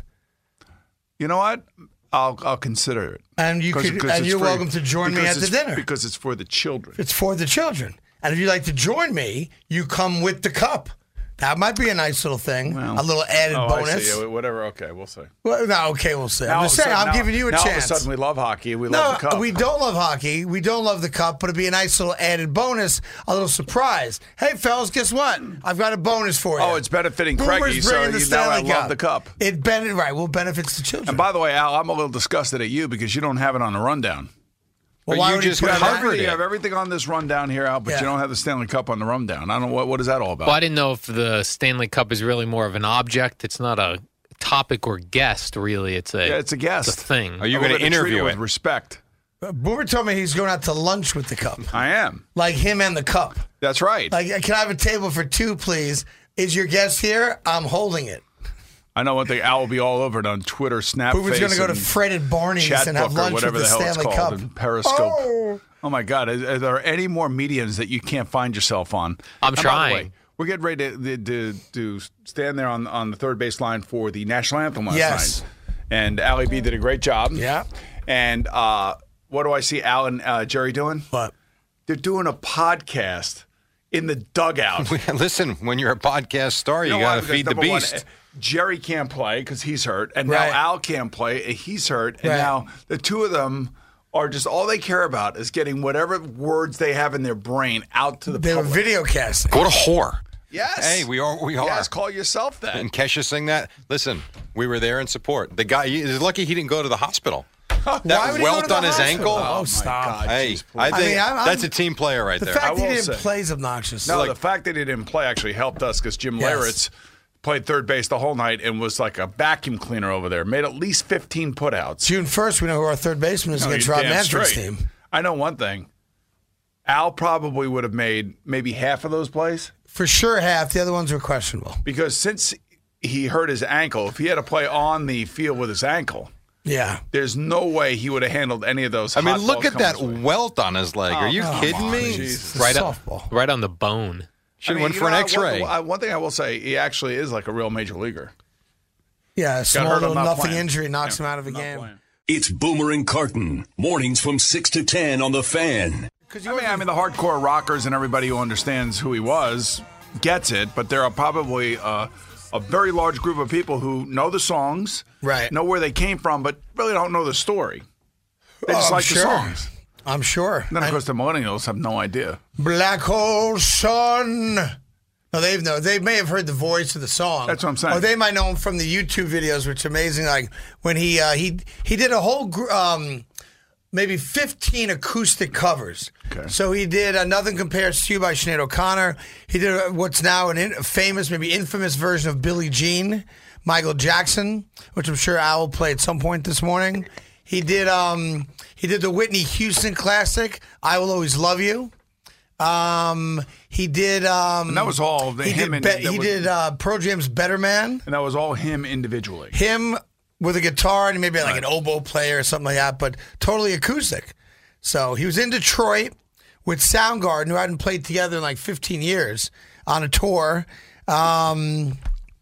You know what? I'll I'll consider it. And you 'Cause- could, 'cause and it's you're for- welcome to join me because at the it's- dinner. because it's for the children. It's for the children. And if you'd like to join me, you come with the cup. That might be a nice little thing, Well, a little added oh, I bonus. see. Yeah, whatever. Okay, we'll see. Well, no, okay, we'll see. Now I'm all just of a saying, sudden- I'm now- giving you a now chance. All of a sudden, we love hockey. We no, love the cup. we don't love hockey. We don't love the cup, but it'd be a nice little added bonus, a little surprise. Hey, fellas, guess what? I've got a bonus for you. Oh, it's benefiting Boomer's Craigie, so bringing the you, now I Stanley love Cup. the cup. It ben- right, well, benefits the children. And by the way, Al, I'm a little disgusted at you because you don't have it on the rundown. Well, But why you would he just put it covered on? it. You have everything on this rundown here, Al, but Yeah. you don't have the Stanley Cup on the rundown. I don't know what what is that all about. Well, I didn't know if the Stanley Cup is really more of an object. It's not a topic or guest, really. It's a Yeah, it's a guest. It's a thing. Are you We're going to gonna treat interview with it? respect? Uh, Boomer told me he's going out to lunch with the cup. I am. Like him and the cup. That's right. Like, can I have a table for two, please? Is your guest here? I'm holding it. I know one thing. Al will be all over it on Twitter, Snapface, Boomer's going to go to and Fred and Barney's and have Chatbook or lunch with whatever the the hell Stanley it's Cup. called, and Periscope. Oh. Oh my God! Are, are there any more mediums that you can't find yourself on? I'm And by the trying. way, we're getting ready to, to to stand there on on the third base line for the national anthem last Yes. night, and Allie B did a great job. Yeah. And uh, what do I see Al and uh, Jerry doing? What? They're doing a podcast in the dugout. Listen, when you're a podcast star, you, know got why? to Because feed the number one, beast. Jerry can't play because he's hurt, and Right. now Al can't play, and he's hurt, and Right. now the two of them are just all they care about is getting whatever words they have in their brain out to the They were public. video casting. Go to whore. Yes. Hey, we are. We are. Yes, call yourself that. And Kesha sing that. Listen, we were there in support. The guy is lucky he didn't go to the hospital. Why That would he go welt to the on his hospital? ankle. Oh, stop. Hey, Jeez, I I think mean, I'm- that's I'm- a team player right The there. fact I that he will didn't say. play is obnoxious. No, the fact that he didn't play actually helped us because Jim Yes. Leyritz played third base the whole night and was like a vacuum cleaner over there. Made at least fifteen putouts. June first, we know who our third baseman is No, against you're Rob damn Manfred's straight. team. I know one thing. Al probably would have made maybe half of those plays For sure, half. The other ones were questionable. because since he hurt his ankle, if he had to play on the field with his ankle, Yeah. there's no way he would have handled any of those. I mean, hot look balls at that coming his way. welt on his leg. Are you Oh, kidding come on, me? Jesus. Right, softball. on, right on the bone. Should I have mean, went you for an know, X-ray. One, one thing I will say, he actually is like a real major leaguer. Yeah, a Got small hurt, I'm little not nothing playing. injury knocks Yeah, him out of a not game. playing. It's Boomer and Carton. Mornings from six to ten on The Fan. I mean, I mean, the hardcore rockers and everybody who understands who he was gets it, but there are probably uh, a very large group of people who know the songs, Right. know where they came from, but really don't know the story. They just Oh, I'm like sure. the songs. I'm sure. And then, of course, the millennials have no idea. Black Hole Sun. No, they've no. They may have heard the voice of the song. That's what I'm saying. Or they might know him from the YouTube videos, which are amazing. Like when he uh, he he did a whole gr- um, maybe fifteen acoustic covers. Okay. So he did uh, "Nothing Compares to You" by Sinead O'Connor. He did uh, what's now an in, a famous, maybe infamous version of Billie Jean, Michael Jackson, which I'm sure Al will play at some point this morning. He did um, he did the Whitney Houston classic, "I Will Always Love You." Um, he did. Um, And that was all the- he him did. and- Be- that he was- did uh, Pearl Jam's "Better Man." And that was all him individually. Him with a guitar and maybe like an oboe player or something like that, but totally acoustic. So he was in Detroit with Soundgarden, who hadn't played together in like fifteen years, on a tour. Um,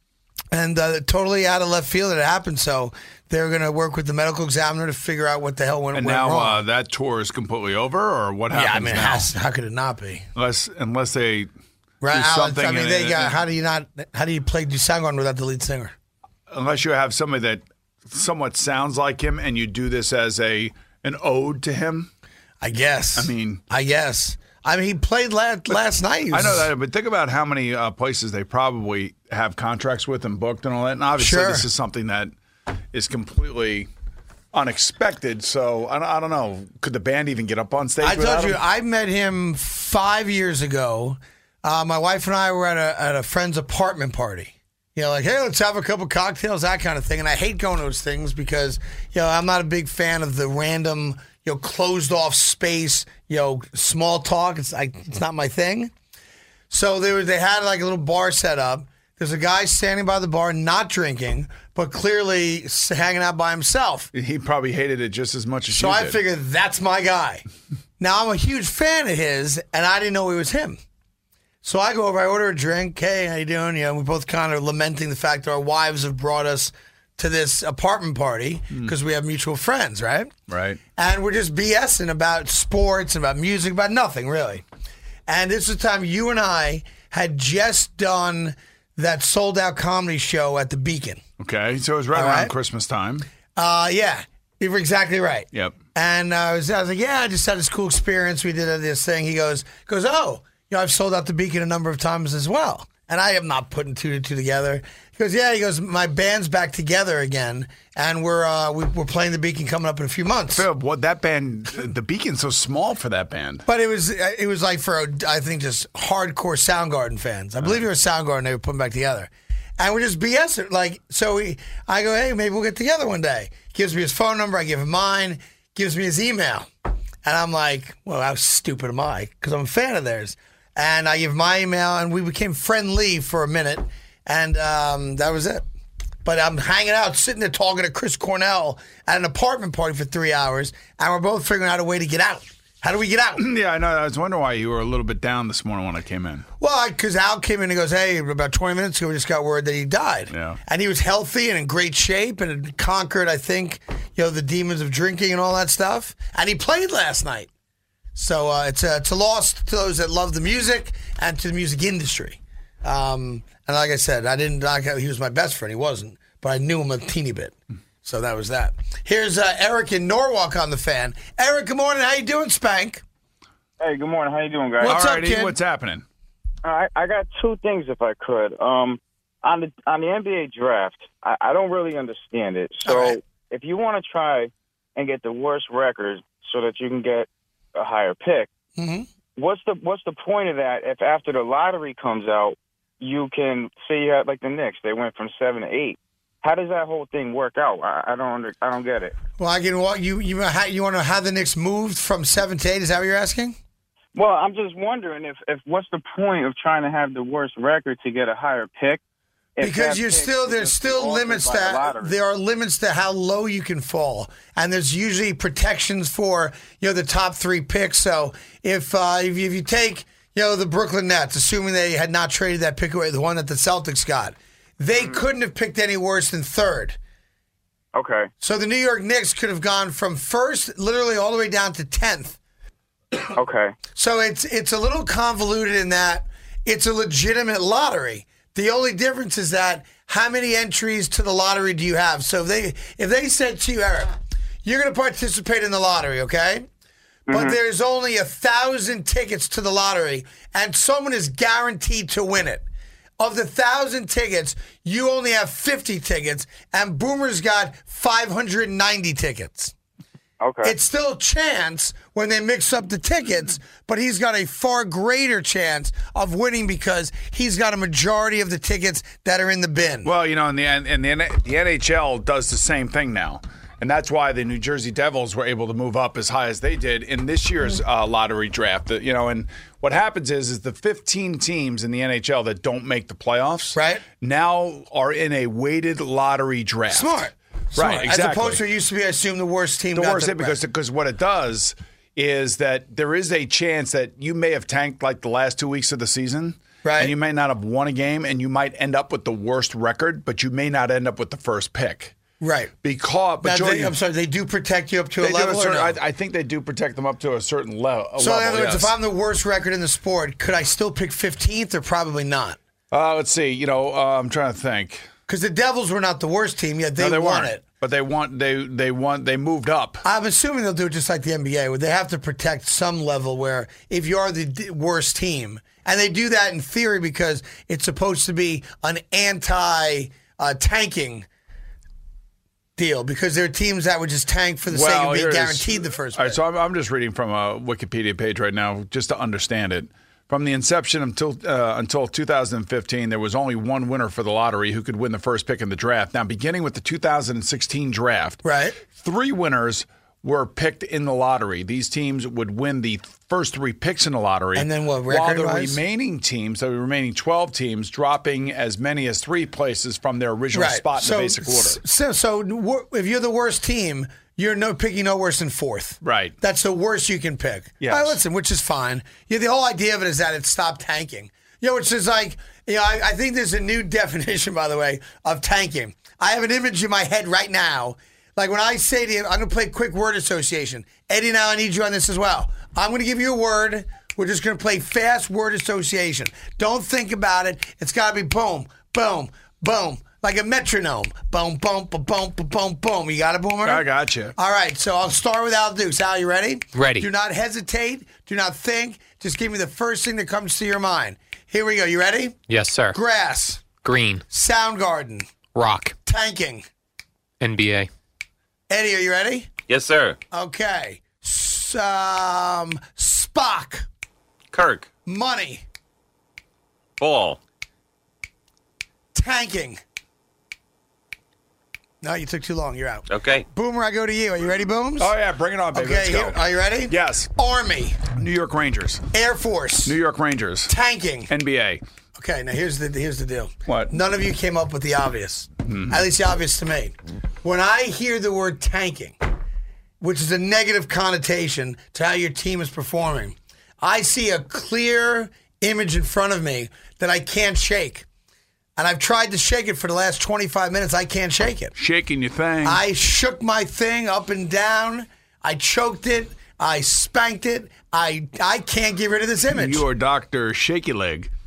and uh, totally out of left field it happened. So they were going to work with the medical examiner to figure out what the hell went, And went now wrong. uh, that tour is completely over, or what happens yeah, I mean, it now? has- how could it not be? Unless, unless they Right, do Alex, something. I mean, and- they got, and- how do you not? How do you play do Soundgarden without the lead singer? unless you have somebody that somewhat sounds like him, and you do this as a an ode to him. I guess. I mean, I guess. I mean, he played last, last night. He I was- know that, but think about how many uh, places they probably have contracts with and booked and all that. And obviously, Sure. this is something that is completely unexpected. So I don't, I don't know. Could the band even get up on stage? I without told you, him? I met him five years ago. Uh, my wife and I were at a, at a friend's apartment party. You know, like, hey, let's have a couple cocktails, that kind of thing. And I hate going to those things because, you know, I'm not a big fan of the random, you know, closed off space, you know, small talk. It's like, it's not my thing. So they were, they had like a little bar set up. There's a guy standing by the bar, not drinking, but clearly s- hanging out by himself. He probably hated it just as much as So you I did. figured that's my guy. Now I'm a huge fan of his, and I didn't know it was him. So I go over, I order a drink. Hey, how you doing? You know, we both kind of lamenting the fact that our wives have brought us to this apartment party because we have mutual friends, right? Right. And we're just BSing about sports and about music, about nothing really. And this is the time you and I had just done that sold out comedy show at the Beacon. Okay, so it was right All around right. Christmas time. Uh, yeah, you were exactly right. Yep. And uh, I was, I was like, yeah, I just had this cool experience. We did this thing. He goes, goes, oh, you know, I've sold out the Beacon a number of times as well. And I am not putting two to two together. He goes, yeah. He goes, my band's back together again, and we're uh, we, we're playing the Beacon coming up in a few months. Phil, what that band? The Beacon's so small for that band. But it was it was like for I think just hardcore Soundgarden fans. I believe you were Soundgarden. They were putting back together, and we're just BSing. Like so, we I go, hey, maybe we'll get together one day. Gives me his phone number. I give him mine. Gives me his email, and I'm like, well, how stupid am I? Because I'm a fan of theirs. And I give my email, and we became friendly for a minute, and um, that was it. But I'm hanging out, sitting there talking to Chris Cornell at an apartment party for three hours, and we're both figuring out a way to get out. How do we get out? Yeah, I know. I was wondering why you were a little bit down this morning when I came in. Well, because Al came in and goes, hey, about twenty minutes ago, we just got word that he died. Yeah. And he was healthy and in great shape and had conquered, I think, you know, the demons of drinking and all that stuff. And he played last night. So uh, it's, a, it's a loss to those that love the music and to the music industry. Um, And like I said, I didn't. Like, he was my best friend. He wasn't, but I knew him a teeny bit. So that was that. Here's uh, Eric in Norwalk on the Fan. Eric, good morning. How you doing, Spank? Hey, good morning. How you doing, guys? What's All up, righty, kid? what's happening? I, I got two things, if I could. Um, on the on the N B A draft, I, I don't really understand it. So right. if you want to try and get the worst record so that you can get a higher pick, mm-hmm. what's the what's the point of that? If after the lottery comes out, you can say you had like the Knicks, they went from seven to eight. How does that whole thing work out? I, I don't under, I don't get it. Well, I can. What you you you want to know how the Knicks moved from seven to eight? Is that what you're asking? Well, I'm just wondering if, if what's the point of trying to have the worst record to get a higher pick? Because you're still there's still limits to there are limits to how low you can fall, and there's usually protections for you know the top three picks. So if uh, if, you, if you take you know the Brooklyn Nets, assuming they had not traded that pick away, the one that the Celtics got, they mm-hmm. couldn't have picked any worse than third. Okay. So the New York Knicks could have gone from first, literally all the way down to tenth. Okay. So it's it's a little convoluted in that it's a legitimate lottery. The only difference is that how many entries to the lottery do you have? So if they if they said to you, Eric, you're going to participate in the lottery, okay? Mm-hmm. But there's only a thousand tickets to the lottery, and someone is guaranteed to win it. Of the thousand tickets, you only have fifty tickets, and Boomer's got five hundred ninety tickets. Okay. It's still a chance when they mix up the tickets, but he's got a far greater chance of winning because he's got a majority of the tickets that are in the bin. Well, you know, and the and the, the N H L does the same thing now. And that's why the New Jersey Devils were able to move up as high as they did in this year's uh, lottery draft. You know, and what happens is, is the fifteen teams in the N H L that don't make the playoffs right. now are in a weighted lottery draft. Smart. Right, Smart. exactly. As opposed to it used to be, I assume, the worst team. The got worst the, team, because because what it does is that there is a chance that you may have tanked like the last two weeks of the season. Right. And you may not have won a game, and you might end up with the worst record, but you may not end up with the first pick. Right. Because, but now, Jordan, they, I'm sorry, they do protect you up to they a level. Do a certain, or no? I, I think they do protect them up to a certain le- a so level. So, in other words, yes. if I'm the worst record in the sport, could I still pick fifteenth or probably not? Uh, let's see. You know, uh, I'm trying to think. Because the Devils were not the worst team, yet they, no, they won weren't. it. But they want they they want they moved up. I'm assuming they'll do it just like the N B A, where they have to protect some level. Where if you are the d- worst team, and they do that in theory because it's supposed to be an anti-tanking uh, deal, because there are teams that would just tank for the well, sake of being here's, guaranteed the first. All right, pick. so I'm, I'm just reading from a Wikipedia page right now just to understand it. From the inception until uh, until two thousand fifteen, there was only one winner for the lottery who could win the first pick in the draft. Now, beginning with the two thousand sixteen draft, right, three winners were picked in the lottery. These teams would win the first three picks in the lottery. And then what, while the record-wise? remaining teams, so the remaining twelve teams, dropping as many as three places from their original right. spot in so, the basic order. So, so if you're the worst team, you're no picking no worse than fourth. Right. That's the worst you can pick. Yes. All right, listen, which is fine. Yeah, the whole idea of it is that it stopped tanking. You know, which is like, you know, I, I think there's a new definition, by the way, of tanking. I have an image in my head right now. Like when I say to you, I'm going to play quick word association. Eddie, now I need you on this as well. I'm going to give you a word. We're just going to play fast word association. Don't think about it. It's got to be boom, boom, boom. Like a metronome. Boom, boom, boom, boom, boom, boom. You got it, Boomer? I got you. All right, so I'll start with Al Dukes. Al, you ready? Ready. Do not hesitate. Do not think. Just give me the first thing that comes to your mind. Here we go. You ready? Yes, sir. Grass. Green. Soundgarden. Rock. Tanking. N B A. Eddie, are you ready? Yes, sir. Okay. S- um, Spock. Kirk. Money. Ball. Tanking. No, you took too long. You're out. Okay. Boomer, I go to you. Are you ready, Booms? Oh, yeah. Bring it on, baby. Okay, Let's go. here. Are you ready? Yes. Army. New York Rangers. Air Force. New York Rangers. Tanking. N B A. Okay, now here's the here's the deal. What? None of you came up with the obvious. Mm-hmm. At least the obvious to me. When I hear the word tanking, which is a negative connotation to how your team is performing, I see a clear image in front of me that I can't shake. And I've tried to shake it for the last twenty-five minutes. I can't shake it. Shaking your thing. I shook my thing up and down. I choked it. I spanked it. I I can't get rid of this image. You are Doctor Shaky Leg.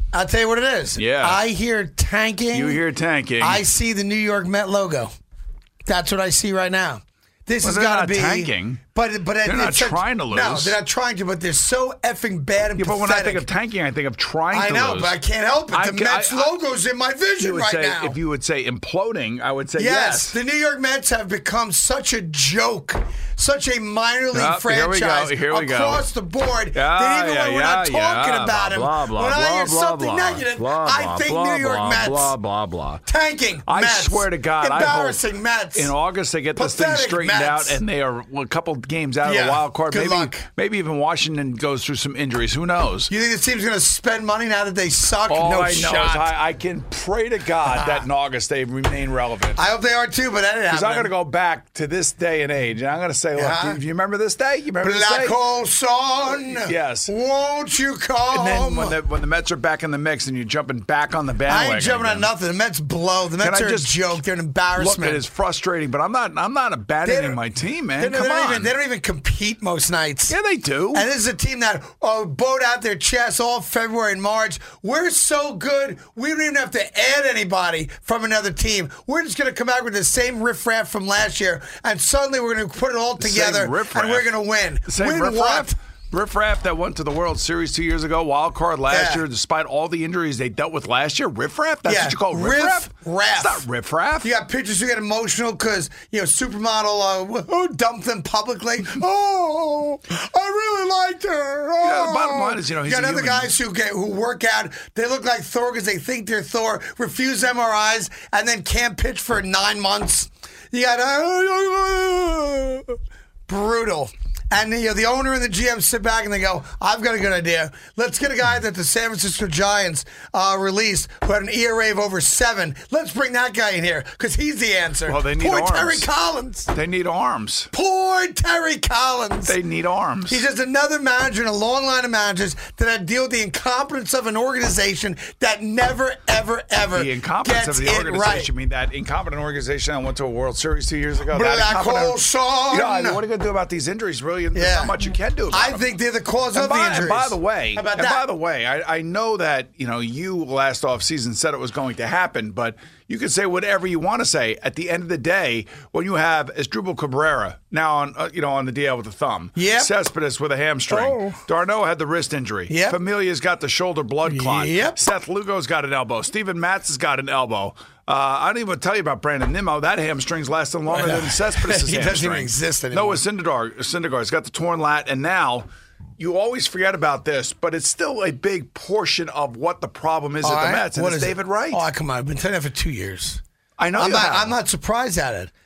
I'll tell you what it is. Yeah. I hear tanking. You hear tanking. I see the New York Met logo. That's what I see right now. This well, has got to be tanking. But but they're not such, trying to lose. No, they're not trying to. But they're so effing bad and yeah, pathetic. But when I think of tanking, I think of trying I to know, lose. but I can't help it. The I, Mets I, I, logo's in my vision would right say, now. If you would say imploding, I would say yes. yes. The New York Mets have become such a joke, such a minor league oh, franchise here we go. Here we across go. the board. Yeah, that even yeah, when we're yeah, not talking yeah, about him, blah, blah, when blah, I hear blah, something blah, negative, blah, I blah, think blah, New York blah, Mets. Blah blah blah. Tanking. I Mets. swear to God, embarrassing I hope Mets. in August they get Pathetic this thing straightened Mets. out, and they are a couple games out of yeah. the wild card. Good maybe, luck. maybe even Washington goes through some injuries. Who knows? You think the team's going to spend money now that they suck? All no I know shot. is I, I can pray to God that in August they remain relevant. I hope they are too, but that didn't happen. Because I'm going to go back to this day and age, and I'm going to say, look, Yeah. do you remember this day? You remember Black this day? hole sun. Yes. Won't you come? And then when the, when the Mets are back in the mix and you're jumping back on the bandwagon. I ain't jumping again. on nothing. The Mets blow. The Can Mets I are just a joke. They're an embarrassment. Look, it is frustrating, but I'm not I'm not abandoning my team, man. They, Come they don't on. Even, they don't even compete most nights. Yeah, they do. And this is a team that oh, bowed out their chests all February and March. We're so good, we don't even have to add anybody from another team. We're just going to come out with the same riffraff from last year, and suddenly we're going to put it all together, and we're going to win. The same win riffraff? what? Riffraff that went to the World Series two years ago, wild card last Yeah. year, despite all the injuries they dealt with last year. Riffraff? That's yeah. what you call riffraff? Riff-raff. It's not riffraff. You got pitchers who get emotional because, you know, supermodel uh, oh, dumped them publicly. Oh, I really liked her. Oh. Yeah, the bottom line is, you know, he's you got a other human. guys who get who work out. They look like Thor because they think they're Thor, refuse M R Is, and then can't pitch for nine months. You got uh, brutal. And you know, the owner and the G M sit back and they go, I've got a good idea. Let's get a guy that the San Francisco Giants uh, released who had an E R A of over seven. Let's bring that guy in here because he's the answer. Well, they need Poor arms. Terry Collins. They need arms. Poor Terry Collins. They need arms. He's just another manager in a long line of managers that had to deal with the incompetence of an organization that never, ever, ever The incompetence gets of the it organization. right. I mean, that incompetent organization that went to a World Series two years ago. Black that hole incompetent- sun. You know, I mean, what are you going to do about these injuries? Really, there's Yeah. not much you can do about I them. think they're the cause And of by, the and injuries. by the way, How about and that? by the way, I, I know that you know you last offseason said it was going to happen, but you can say whatever you want to say. At the end of the day, when you have Asdrubal Cabrera now on uh, you know on the D L with the thumb, Yep. Cespedes with a hamstring, Oh. Darno had the wrist injury, Yep. Familia's got the shoulder blood clot, Yep. Seth Lugo's got an elbow, Steven Matz has got an elbow. Uh, I don't even tell you about Brandon Nimmo. That hamstring's lasting longer than Cespedes' He hamstring. doesn't even exist anymore. Noah Syndergaard, Syndergaard's got the torn lat, and now you always forget about this, but it's still a big portion of what the problem is All at the right. Mets, and What it's is it? David Wright. Oh, come on. I've been telling you that for two years. I know I'm you not, have. I'm not surprised at it.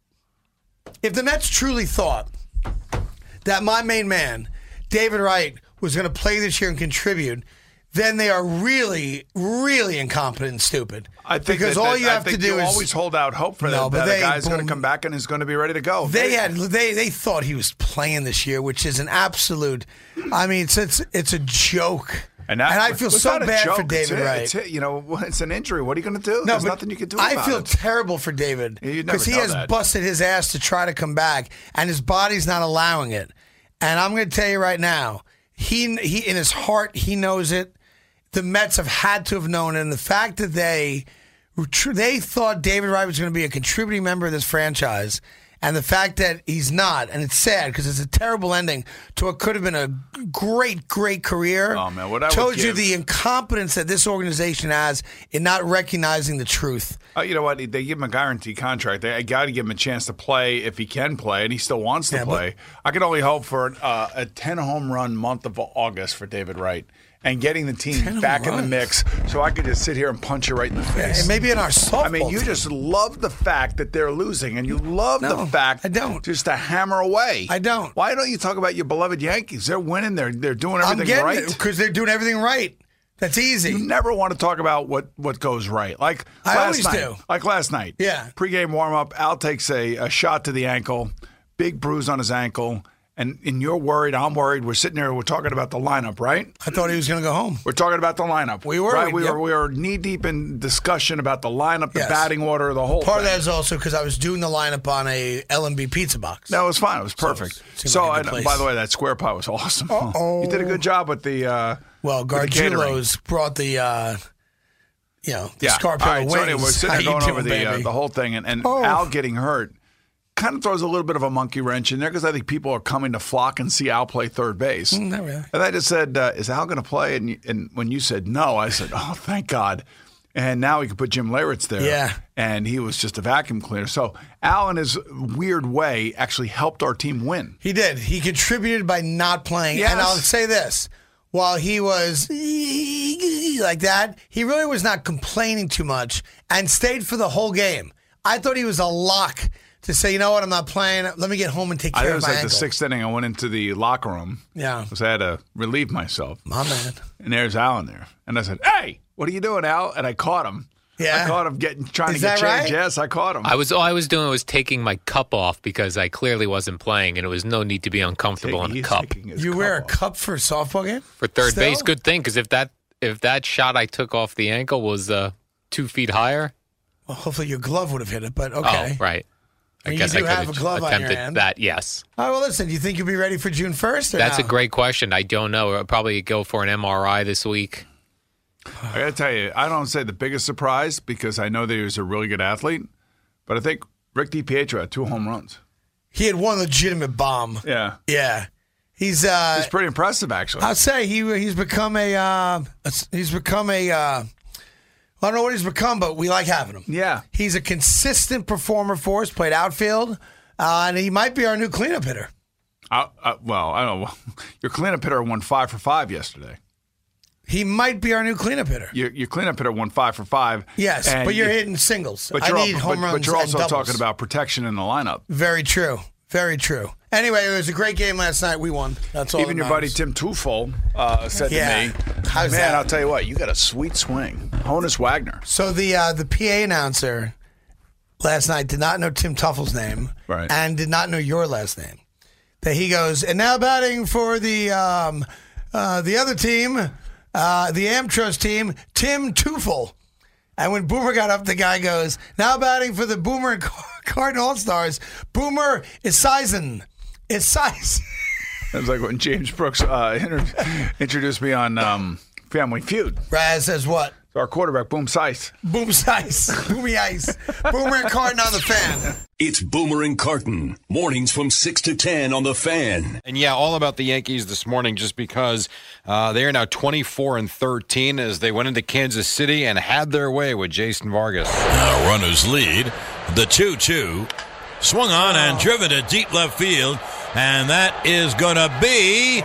If the Mets truly thought that my main man, David Wright, was going to play this year and contribute, then they are really, really incompetent and stupid. I think because that, all that- you I have think to do you is always hold out hope for No, that, but that they- a guy's going to boom. come back and is going to be ready to go. They had they they thought he was playing this year, which is an absolute. I mean, it's it's, it's a joke. And, that, I feel it's so not a bad joke. for David it's, Wright. It's, you know, it's an injury. What are you going to do? No, There's but nothing you can do I about feel it. terrible for David Yeah, you'd never because he know has that. busted his ass to try to come back, and his body's not allowing it. And I'm going to tell you right now, he he in his heart he knows it. The Mets have had to have known it, and the fact that they they thought David Wright was going to be a contributing member of this franchise, and the fact that he's not, and it's sad because it's a terrible ending to what could have been a great, great career. Oh, man, what I would told you give- the incompetence that this organization has in not recognizing the truth. Uh, you know what? They give him a guaranteed contract. They got to give him a chance to play if he can play, and he still wants to Yeah, but- play. I can only hope for uh, a ten home run month of August for David Wright and getting the team back in the mix so I could just sit here and punch you right in the face. And maybe in our softball I mean, you team. just love the fact that they're losing, and you love No, the fact I don't. just to hammer away. I don't. Why don't you talk about your beloved Yankees? They're winning. They're they're doing I'm everything getting right. it because they're doing everything right. That's easy. You never want to talk about what, what goes right. Like I last always night, do. Like last night. Yeah. Pre-game warm-up, Al takes a, a shot to the ankle, big bruise on his ankle, and, and you're worried, I'm worried. We're sitting there, we're talking about the lineup, right? I thought he was going to go home. We're talking about the lineup. We were, Right? we- We yep. were we were knee-deep in discussion about the lineup, the Yes. batting order, the whole Part of thing. that is also because I was doing the lineup on a L and B pizza box. That was fine. It was perfect. seemed So, like a good and place. by the way, that square pie was awesome. Uh-oh. You did a good job with the uh, Well, with the catering. Gargiulo's brought the, uh, you know, the Yeah. Scarpello All right, wings. so anyway, we're sitting How there you going over doing, the, uh, baby? the whole thing, and, and Oh. Al getting hurt kind of throws a little bit of a monkey wrench in there because I think people are coming to flock and see Al play third base. Mm, not really. And I just said, uh, is Al going to play? And, you, and when you said no, I said, oh, thank God. And now we could put Jim Leyritz there. Yeah. And he was just a vacuum cleaner. So Al, in his weird way, actually helped our team win. He did. He contributed by not playing. Yes. And I'll say this. While he was like that, he really was not complaining too much and stayed for the whole game. I thought he was a lock to say, you know what, I'm not playing. Let me get home and take I care think it of was my like ankle. the sixth inning. I went into the locker room. Yeah. Because I had to relieve myself. My man. And there's Al in there. And I said, hey, what are you doing, Al? And I caught him. Yeah. I caught him getting trying Is to get that changed. right? Yes, I caught him. I was all I was doing was taking my cup off because I clearly wasn't playing, and it was no need to be uncomfortable Take- in a he's cup taking his You cup wear a off. cup for a softball game? for third Still? base. Good thing because if that if that shot I took off the ankle was uh, two feet higher, Well, hopefully your glove would have hit it, but okay. oh right. I You guess do I could have a glove on your attempted hand. that. Yes, All right, well, listen, do you think you'll be ready for June first? that's no? a great question. I don't know. I'll probably go for an M R I this week. I got to tell you, I don't say the biggest surprise because I know that he was a really good athlete, but I think Rick DiPietro had two home runs. He had one legitimate bomb. Yeah. Yeah. He's uh It's pretty impressive, actually. I'll say he he's become a uh, he's become a uh, I don't know what he's become, but we like having him. Yeah. He's a consistent performer for us. Played outfield, uh, and he might be our new cleanup hitter. I, I, well, I don't know. Your cleanup hitter won five for five yesterday. He might be our new cleanup hitter. Your, your cleanup hitter won five for five. Yes, and but you're you- hitting singles. But I you're, need al- home but, runs but you're also and doubles. talking about protection in the lineup. Very true. Very true. Anyway, it was a great game last night. We won. That's all. Even that your buddy matters. Tim Tufel uh, said Yeah. to me, How's man, that? I'll tell you what, you got a sweet swing. Honus Wagner. So the uh, the P A announcer last night did not know Tim Tuffel's name, Right. and did not know your last name. That he goes, and now batting for the um, uh, the other team, uh, the Amtrust team, Tim Tufel. And when Boomer got up, the guy goes, now batting for the Boomer and Cardinal All-Stars, Boomer Esiason. Esiason. It was like when James Brooks uh, inter- introduced me on um, Family Feud. Raz says what? Our quarterback, Boom Sice. Boom Sice. Boomy Ice. Boomer and Cardinal on the Fan. It's Boomer and Carton. Mornings from six to ten on the Fan. And yeah, all about the Yankees this morning just because uh, they are now twenty-four and thirteen as they went into Kansas City and had their way with Jason Vargas. Now runners lead. The two two. Swung on and driven to deep left field. And that is going to be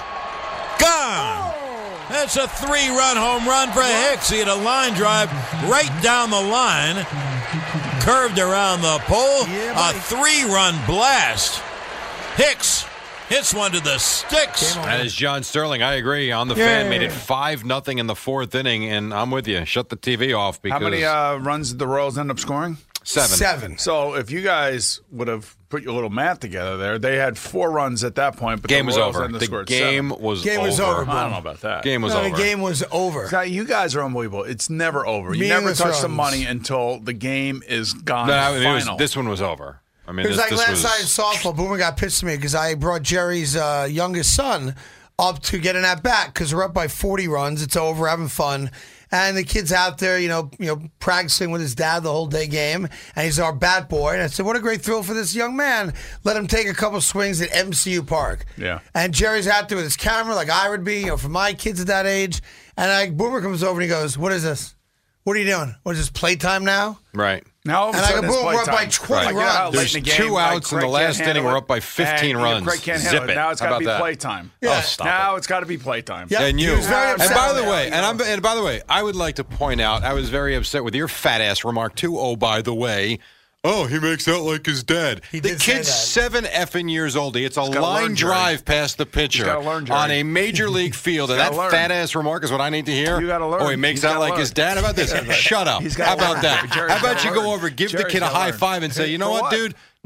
gone. That's a three-run home run for Hicks. He had a line drive right down the line. Curved around the pole. A three-run blast. Hicks hits one to the sticks. That is John Sterling. I agree. On the Yeah. Fan, made it five nothing in the fourth inning, and I'm with you. Shut the T V off because How many uh, runs did the Royals end up scoring? Seven. Seven. So if you guys would have put your little math together there, they had four runs at that point. But game the was Royals over. ended up The scoring game seven. was Game over. was over, I don't know about that. Game was no, over. the game was over. Guy, you guys are unbelievable. It's never over. You never Meaningless touch the runs. money until the game is gone. No, I mean, it was- final. this one was over. I mean, It was this, like this last was, night in softball. Boomer got pissed at me because I brought Jerry's uh, youngest son up to get an at bat because we're up by forty runs. It's over, having fun, and the kid's out there, you know, you know, practicing with his dad the whole day game, and he's our bat boy. And I said, "What a great thrill for this young man! Let him take a couple swings at M C U Park." Yeah. And Jerry's out there with his camera, like I would be, you know, for my kids at that age. And I, Boomer comes over and he goes, "What is this? What are you doing? What is this playtime now?" right. Now all of a And I sudden go, it's boom, we're up by playtime. twenty Like, you know how runs. late There's in the game, two like, outs in the Craig last can't inning. handle We're it, up by fifteen and runs. Craig can't Zip handle it. it. Now it's How got to be about that? playtime. Yeah. Oh, stop now it. it's got to be playtime. Yeah. And He you. was very and upset by with the that. way, and I'm and by the way, I would like to point out I was very upset with your fat ass remark too. Oh, by the way. Oh, he makes out like his dad. He the did say kid's that. seven effing years old. It's a gotta line learn, Jerry. drive past the pitcher gotta learn, Jerry. on a major league field. And He's that gotta learn. fat ass remark is what I need to hear. You gotta learn. Oh, he makes He's out gotta like learn. his dad. How about this? Yeah, but Shut up. he's gotta How about learn. that? Jerry's How about gotta you go learn. over, give the Jerry's kid a gotta high learn. five, and say, you know For what, what? dude?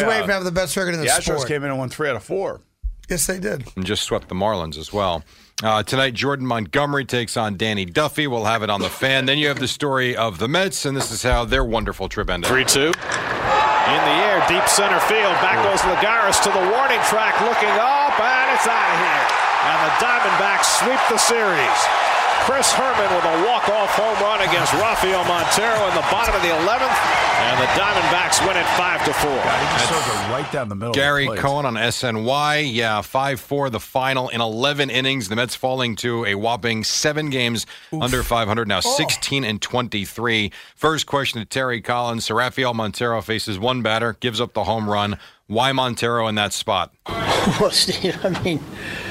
away from having the best record in the, the Astros sport. came in and won three out of four. Yes, they did. And just swept the Marlins as well. Uh, tonight, Jordan Montgomery takes on Danny Duffy. We'll have it on the Fan. Then you have the story of the Mets, and this is how their wonderful trip ended. three two. In the air, deep center field. Back goes Lagares to the warning track, looking up, and it's out of here. And the Diamondbacks sweep the series. Chris Herman with a walk-off home run against Rafael Montero in the bottom of the eleventh, and the Diamondbacks win it five to four. Right down the middle. Gary of the Cohen on S N Y. Yeah, five four the final in eleven innings. The Mets falling to a whopping seven games Oof. under five hundred, now oh. sixteen and twenty-three. First question to Terry Collins. So Rafael Montero faces one batter, gives up the home run. Why Montero in that spot? Well, Steve, I mean,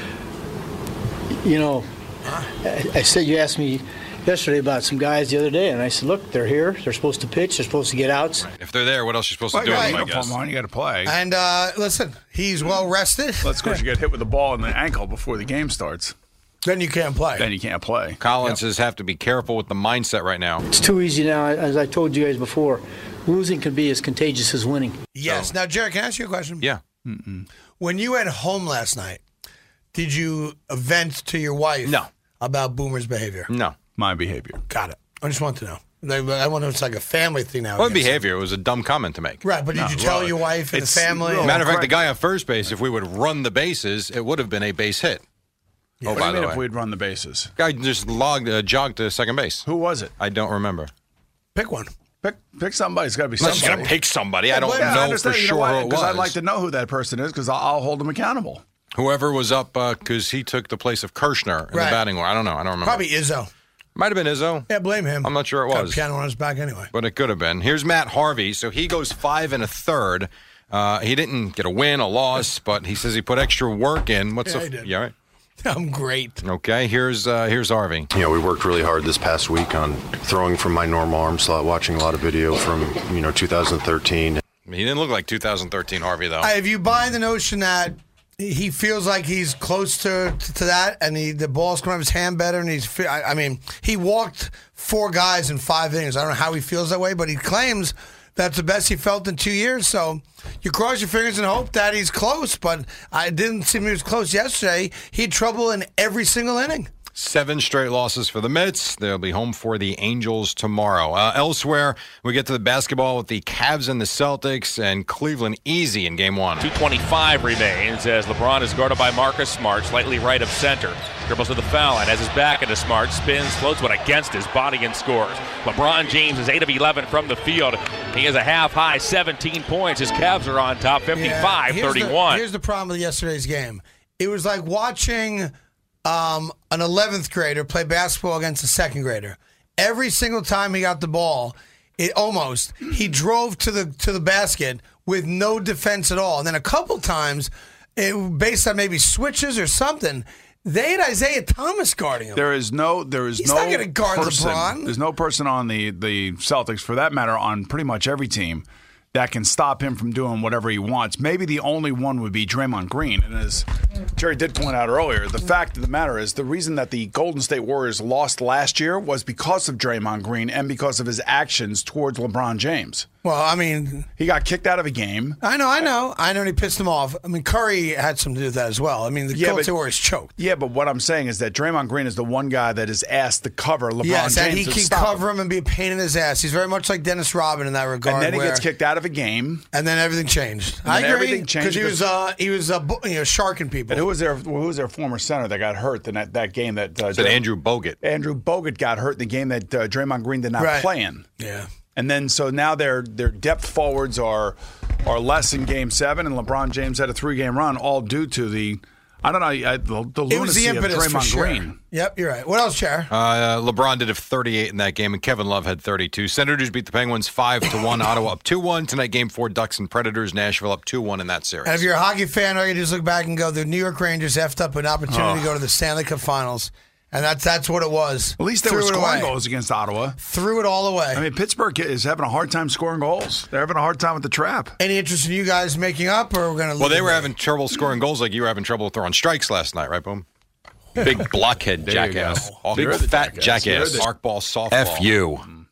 you know, I, I said you asked me yesterday about some guys the other day, and I said, look, they're here. They're supposed to pitch. They're supposed to get outs. If they're there, what else are you supposed well, to do right. with them, I guess? On, you got to play. And uh, listen, he's well rested. Let's go. You get hit with the ball in the ankle before the game starts. Then you can't play. Then you can't play. Collins yep. have to be careful with the mindset right now. It's too easy now, as I told you guys before. Losing can be as contagious as winning. Yes. So. Now, Jared, can I ask you a question? Yeah. Mm-mm. When you went home last night, did you vent to your wife no. about Boomer's behavior? No. My behavior. Got it. I just want to know. I want to know if it's like a family thing now. What behavior? It was a dumb comment to make. Right, but did no, you tell well, your wife and the family? Well, matter of fact, the guy on first base, if we would run the bases, it would have been a base hit. Yeah. Oh, what by do you the mean way. If we'd run the bases? Guy just logged, uh, jogged to second base. Who was it? I don't remember. Pick one. Pick pick somebody. It's got to be somebody. He's going to pick somebody. Yeah, I don't yeah, know I for you sure know who it was. Because I'd like to know who that person is because I'll, I'll hold them accountable. Whoever was up because uh, he took the place of Kirshner in right. the batting order. I don't know. I don't remember. Probably Izzo. Might have been Izzo. Yeah, blame him. I'm not sure it Got was. a piano on his back anyway. But it could have been. Here's Matt Harvey. So he goes five and a third. Uh, he didn't get a win, a loss, but he says he put extra work in. What's yeah, the? He did. Yeah, right. I'm great. Okay, here's uh, here's Harvey. You know, we worked really hard this past week on throwing from my normal arm slot, watching a lot of video from, you know, two thousand thirteen. He didn't look like two thousand thirteen Harvey, though. If you buy the notion that he feels like he's close to to that and he, the ball's coming out of his hand better, and he's, I, I mean, he walked four guys in five innings. I don't know how he feels that way, but he claims that's the best he felt in two years. So you cross your fingers and hope that he's close, but I didn't seem he was close yesterday. He had trouble in every single inning. Seven straight losses for the Mets. They'll be home for the Angels tomorrow. Uh, elsewhere, we get to the basketball with the Cavs and the Celtics, and Cleveland easy in game one. two twenty-five remains as LeBron is guarded by Marcus Smart, slightly right of center. Dribbles to the foul line, has his back into Smart, spins, floats one against his body and scores. LeBron James is eight of eleven from the field. He has a half-high seventeen points. His Cavs are on top fifty-five thirty-one. Yeah, here's, here's the problem with yesterday's game. It was like watching um, an eleventh grader play basketball against a second grader. Every single time he got the ball, it almost, he drove to the to the basket with no defense at all. And then a couple times, it, based on maybe switches or something, they had Isaiah Thomas guarding him. There is no, there is He's no not going to guard person, LeBron. There's no person on the, the Celtics, for that matter, on pretty much every team that can stop him from doing whatever he wants. Maybe the only one would be Draymond Green. And as Jerry did point out earlier, the fact of the matter is the reason that the Golden State Warriors lost last year was because of Draymond Green and because of his actions towards LeBron James. Well, I mean, he got kicked out of a game. I know, I know. I know he pissed him off. I mean, Curry had something to do with that as well. I mean, the yeah, Golden State Warriors choked. Yeah, but what I'm saying is that Draymond Green is the one guy that is asked to cover LeBron yes, James. and he can cover him. him and be a pain in his ass. He's very much like Dennis Rodman in that regard. And then he where, gets kicked out of a game. And then everything changed. And I agree. Everything changed because he was uh, he was uh, you know, sharking people. And who was their who was their former center that got hurt in that, that game that uh, said Andrew Bogut. Andrew Bogut got hurt in the game that uh, Draymond Green did not right. play in. Yeah. And then so now their their depth forwards are are less in Game Seven, and LeBron James had a three game run, all due to the I don't know I, the, the lunacy it was the impetus of Draymond for sure. Green. Yep, you're right. What else, Chair? Uh, LeBron did have thirty-eight in that game, and Kevin Love had thirty-two. Senators beat the Penguins five to one. Ottawa up two one tonight. Game four, Ducks and Predators. Nashville up two one in that series. And if you're a hockey fan, all you do is look back and go, the New York Rangers effed up an opportunity oh. to go to the Stanley Cup Finals. And that's that's what it was. At least they Threw were scoring goals against Ottawa. Threw it all away. I mean, Pittsburgh is having a hard time scoring goals. They're having a hard time with the trap. Any interest in you guys making up, or we're going to? Well, they were having trouble scoring goals like you were having trouble throwing strikes last night, right, Boom? Big blockhead jackass. Big fat jackass. jackass. Mark ball softball. F you. Well,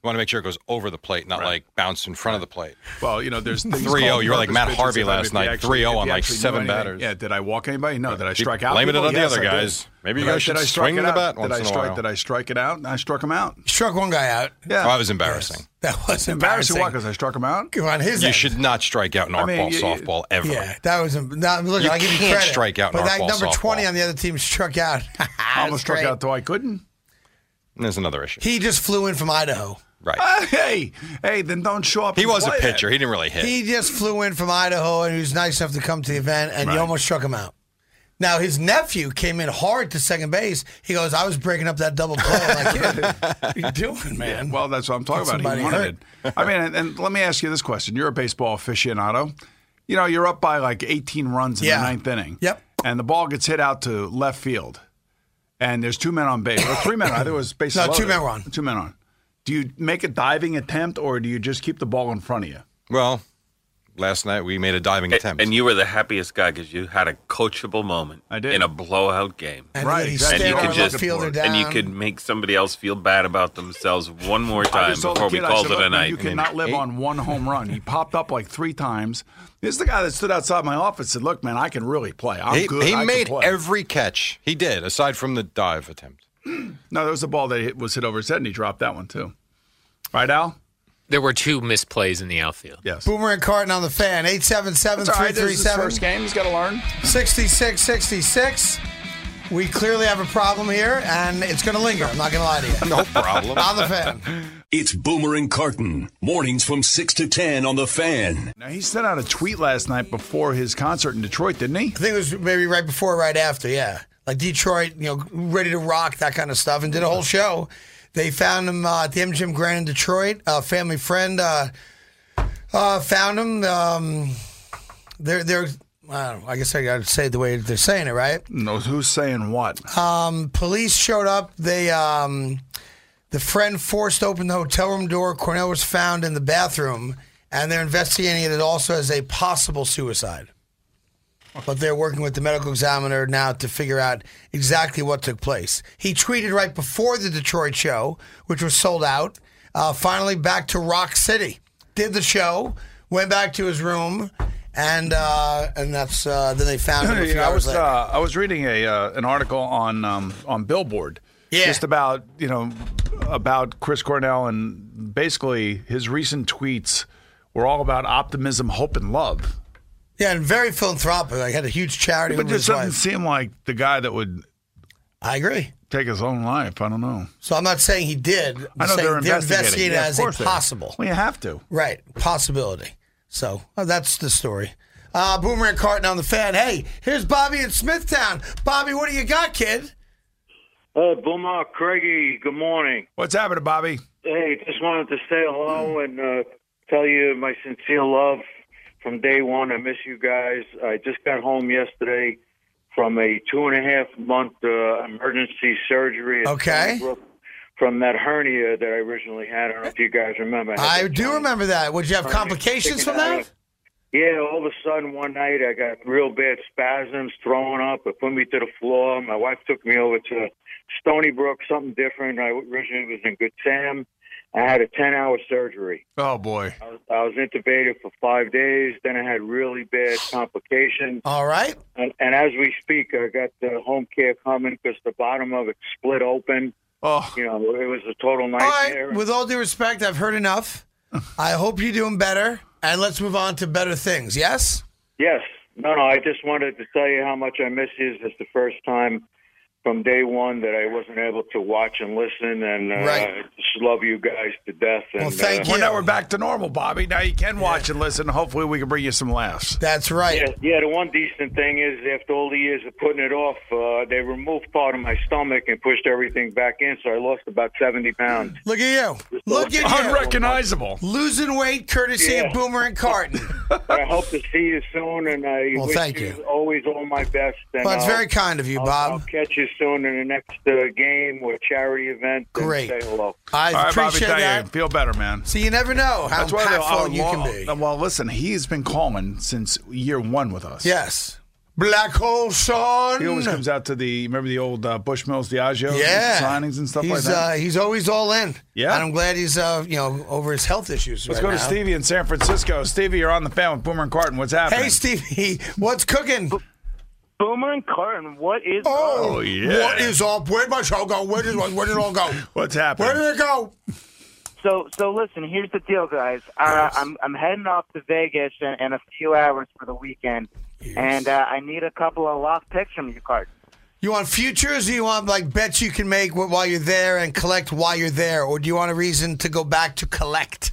want to make sure it goes over the plate, not Right. like bounce in front of the plate. Well, you know, there's things three oh. called You were like purpose Matt pitches. Harvey If last you night, actually- three oh if on you like actually seven knew anything. batters. Yeah, did I walk anybody? No. Did I Keep strike out blaming it people? on the Yes, other I did. guys. Maybe you Did I- guys should did I strike swing it the out? bat Did once I in a strike? while. Did I strike it out? I struck him out. Struck one guy out. Yeah. Oh, that was embarrassing. That was Embarrassing embarrassing. what? Because I struck him out? Come on, his You end. should not strike out in I arc mean, ball, you- softball ever. Yeah, that was. Not, look, You I give you can't credit. strike out in But arc that ball, number twenty softball. on the other team struck out. I almost struck out though I couldn't. And there's another issue. He just flew in from Idaho. Right. Uh, hey, hey, then don't show up. He and was a play pitcher. it. He didn't really hit. He just flew in from Idaho, and he was nice enough to come to the event, and Right. you almost struck him out. Now, his nephew came in hard to second base. He goes, I was breaking up that double play. I'm like, yeah, what are you doing, man? Well, that's what I'm talking Get about. He somebody wanted it. I mean, and, and let me ask you this question. You're a baseball aficionado. You know, you're up by like eighteen runs in Yeah. the ninth inning. Yep. And the ball gets hit out to left field. And there's two men on base. Or three men. I think it was bases No, loaded. two men were on. Two men on. Do you make a diving attempt or do you just keep the ball in front of you? Well, last night we made a diving attempt. And you were the happiest guy because you had a coachable moment I did. in a blowout game. And Right, he exactly. And stared you our could left just fielder down. and you could make somebody else feel bad about themselves one more I time just told before the we kid, I called said, it "Look, a man, night. you I mean, cannot live eight- on one home run. He popped up like three times. This is the guy that stood outside my office and said, look, man, I can really play. I'm he good. he I can made play." every catch. He did, aside from the dive attempt. No, there was a ball that hit, was hit over his head, and he dropped that one, too. Right, Al? There were two missed plays in the outfield. Yes. Boomer and Carton on the fan. eight seven seven, That's all three right. This three is his seven, first game. He's got to learn. sixty-six sixty-six. We clearly have a problem here, and it's going to linger. I'm not going to lie to you. No problem. On the fan. It's Boomer and Carton. Mornings from six to ten on the fan. Now, he sent out a tweet last night before his concert in Detroit, didn't he? I think it was maybe right before or right after, yeah. Like Detroit, you know, ready to rock, that kind of stuff, and did a whole show. They found him uh, at the M G M Grand in Detroit. A family friend uh, uh, found him. Um, they're, they're, I don't know, I guess I got to say it the way they're saying it, right? No, who's saying what? Um, police showed up. They, um, the friend forced open the hotel room door. Cornell was found in the bathroom, and they're investigating it also as a possible suicide. But they're working with the medical examiner now to figure out exactly what took place. He tweeted right before the Detroit show, which was sold out, uh, finally back to Rock City. Did the show, went back to his room, and uh, and that's uh, then they found him a You few know, I hours was later. uh, I was reading a uh, an article on um, on Billboard, Yeah. just about you know about Chris Cornell, and basically his recent tweets were all about optimism, hope, and love. Yeah, and very philanthropic. Like, had a huge charity But over it his just doesn't life. seem like the guy that would I agree. take his own life. I don't know. So I'm not saying he did. I'm I know saying they're investigating, investigating Yeah, of as a course they are. possible. Well, you have to. Right, possibility. So uh, that's the story. Uh, Boomer and Carton on the fan. Hey, here's Bobby in Smithtown. Bobby, what do you got, kid? Hey, Boomer, Craigie, good morning. What's happening, Bobby? Hey, just wanted to say hello and uh, tell you my sincere love from day one. I miss you guys. I just got home yesterday from a two and a half month uh, emergency surgery. at Okay. Stony Brook From that hernia that I originally had. I don't know if you guys remember. had I that do giant remember that. Would you have hernia complications sticking from out that? of- Yeah, all of a sudden one night I got real bad spasms, throwing up. It put me to the floor. My wife took me over to Stony Brook, something different. I originally was in Good Sam. I had a ten-hour surgery. Oh boy! I was, I was intubated for five days. Then I had really bad complications. All right. And, and as we speak, I got the home care coming because the bottom of it split open. Oh, you know, it was a total All nightmare. right. With all due respect, I've heard enough. I hope you're doing better, and let's move on to better things. Yes? Yes. No, no, I just wanted to tell you how much I miss you. It's the first time from day one that I wasn't able to watch and listen, and uh, Right. I just love you guys to death. And, Well, thank uh, you. Well, now we're back to normal, Bobby. Now you can watch and listen. Hopefully, we can bring you some laughs. That's right. Yeah, yeah, the one decent thing is after all the years of putting it off, uh, they removed part of my stomach and pushed everything back in, so I lost about seventy pounds. Look at you. Look at you. Unrecognizable. Losing weight courtesy Yeah. of Boomer and Carton. I hope to see you soon, and I Well, wish thank you you. always all my best. And Well, it's I'll- very kind of you, I'll- Bob. I'll catch you soon in the next uh, game or charity event. and Great. Say hello. I All right, Bobby, appreciate thank that. you. Feel better, man. So you never know how why they- impactful oh, you long- can be. Well, listen, he's been calling since year one with us. Yes. Black hole, son. He always comes out to the, remember the old uh, Bushmills Diageo yeah. signings and stuff he's, like that? Uh, he's always all in. Yeah. And I'm glad he's, uh, you know, over his health issues Let's right go to now. Stevie in San Francisco. Stevie, you're on the fan with Boomer and Carton. What's happening? Hey, Stevie, what's cooking? Boomer and Carton, what is Oh, oh yeah. What is up? Where'd my show go? Where did, where did it all go? What's happening? Where did it go? So, so listen. Here's the deal, guys. Uh, I'm I'm heading off to Vegas in, in a few hours for the weekend, yes. and uh, I need a couple of lock picks from you, Carton. You want futures, or you want like bets you can make while you're there and collect while you're there, or do you want a reason to go back to collect?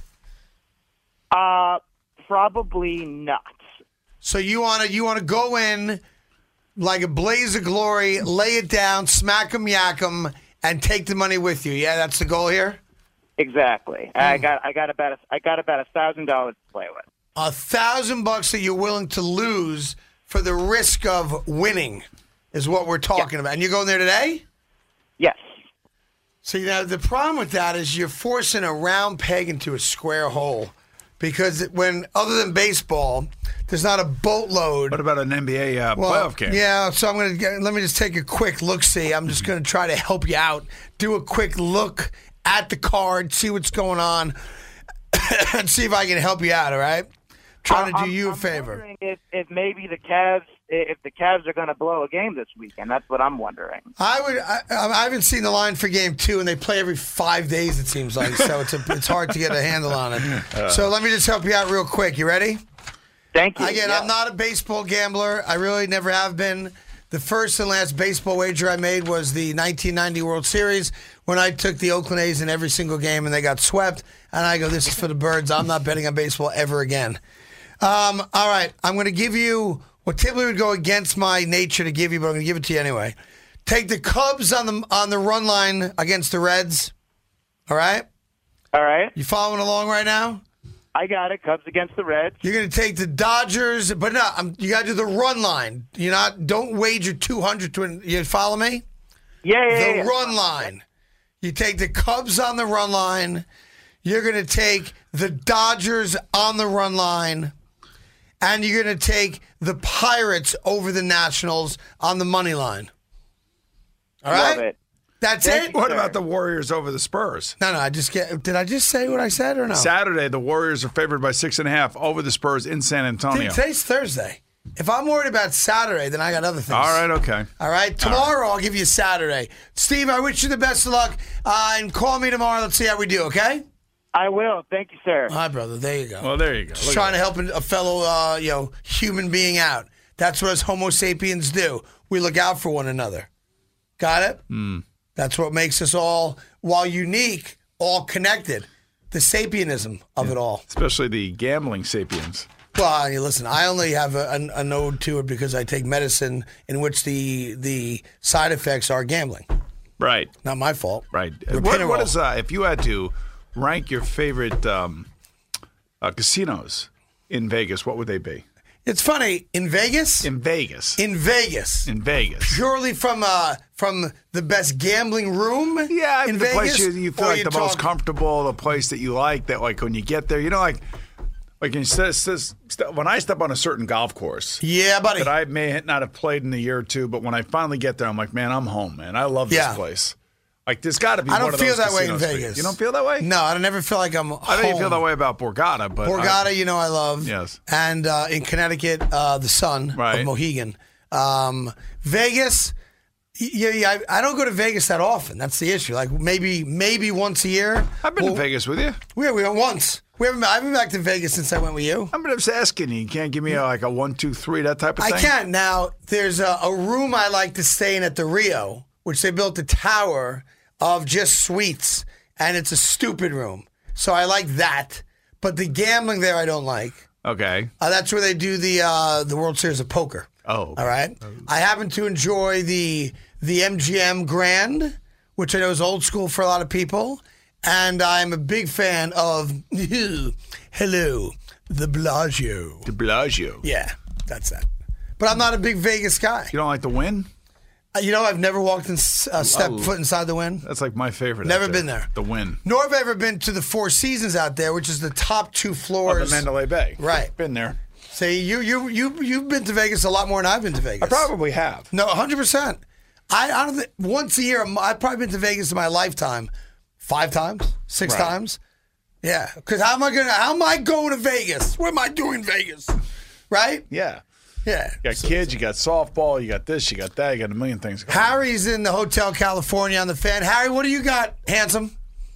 Uh, probably not. So you want to you want to go in like a blaze of glory, lay it down, smack 'em, yak 'em, and take the money with you. Yeah, that's the goal here. Exactly. Mm. I got I got about a, I got about a thousand dollars to play with. A thousand bucks that you're willing to lose for the risk of winning is what we're talking yes. about. And you're going there today? Yes. See, now the problem with that is you're forcing a round peg into a square hole. Because when, other than baseball, there's not a boatload. What about an N B A uh, well, playoff game? Yeah, so I'm going to let me just take a quick look-see. I'm just going to try to help you out. Do a quick look at the card, see what's going on, and see if I can help you out, all right? Trying to do I'm, you a I'm favor. Wondering if, if maybe the Cavs, if the Cavs are going to blow a game this weekend. That's what I'm wondering. I would. I, I haven't seen the line for game two, and they play every five days, it seems like, so it's a, it's hard to get a handle on it. Uh, so let me just help you out real quick. You ready? Thank you. Again, yeah. I'm not a baseball gambler. I really never have been. The first and last baseball wager I made was the nineteen ninety World Series when I took the Oakland A's in every single game and they got swept. And I go, this is for the birds. I'm not betting on baseball ever again. Um, all right. I'm going to give you what typically would go against my nature to give you, but I'm going to give it to you anyway. Take the Cubs on the on the run line against the Reds. All right? All right. You following along right now? I got it. Cubs against the Reds. You're going to take the Dodgers, but no, I'm, you got to do the run line. You not don't wager two hundred to an, you follow me? Yeah, yeah, The yeah. run line. You take the Cubs on the run line. You're going to take the Dodgers on the run line. And you're going to take the Pirates over the Nationals on the money line. All right? Love it. That's Thank it? you, What sir. about the Warriors over the Spurs? No, no, I just get. Did I just say what I said or no? Saturday, the Warriors are favored by six and a half over the Spurs in San Antonio. Today's Thursday. If I'm worried about Saturday, then I got other things. All right, okay. All right, tomorrow I'll give you Saturday. Steve, I wish you the best of luck, uh, and call me tomorrow. Let's see how we do, okay? I will. Thank you, sir. All right, brother. There you go. Well, there you go. Just Look trying at to help a fellow, uh, you know, human being out. That's what us Homo sapiens do. We look out for one another. Got it? Mm. That's what makes us all, while unique, all connected. The sapienism of Yeah. it all. Especially the gambling sapiens. Well, I mean, listen, I only have a, a, a node to it because I take medicine in which the the side effects are gambling. Right. Not my fault. Right. The What, Pinarol. what is, uh, if you had to rank your favorite um, uh, casinos in Vegas, what would they be? It's funny, in Vegas? In Vegas. In Vegas. In Vegas. Purely from uh, from the best gambling room Yeah, in the Vegas? place you, you feel Or like you the most talk- comfortable, the place that you like, that like when you get there, you know, like like when, you st- st- st- when I step on a certain golf course. Yeah, buddy. That I may not have played in a year or two, but when I finally get there, I'm like, man, I'm home, man. I love this Yeah. place. Like, there's got to be I one don't of feel those that way in casinos for you. Vegas. You don't feel that way? No, I never feel like I'm I know you feel home. that way about Borgata, but Borgata, I, you know I love. Yes. And uh, in Connecticut, uh, the Sun Right. of Mohegan. Um, Vegas, yeah, yeah, I, I don't go to Vegas that often. That's the issue. Like maybe maybe once a year. I've been Well, to Vegas with you. We, we went once. We haven't, I haven't been back to Vegas since I went with you. I'm just asking you. You can't give me a, like a one, two, three, that type of I thing? can't. Now, there's a, a room I like to stay in at the Rio, which they built a tower of just suites, and it's a stupid room. So I like that. But the gambling there I don't like. Okay. Uh, that's where they do the uh, the World Series of Poker. Oh. All right. I happen to enjoy the the M G M Grand, which I know is old school for a lot of people. And I'm a big fan of, hello, the Bellagio. De Bellagio. Yeah, that's that. But I'm not a big Vegas guy. You don't like the Wynn? Uh, You know, I've never walked in, uh, step Oh. foot inside the Wynn. That's like my favorite. Never out been there. The Wynn. Nor have I ever been to the Four Seasons out there, which is the top two Up floors. in Mandalay Bay. Right. Been there. See, you you you you've been to Vegas a lot more than I've been to Vegas. I probably have. No, one hundred percent. I I don't think once a year. I've probably been to Vegas in my lifetime five times, six Right. times. Yeah, because how am I gonna? How am I going to Vegas? What am I doing in Vegas? Right? Yeah. Yeah. You got kids, you got softball, you got this, you got that, you got a million things going. Harry's in the Hotel California on the Fan. Harry, what do you got, handsome?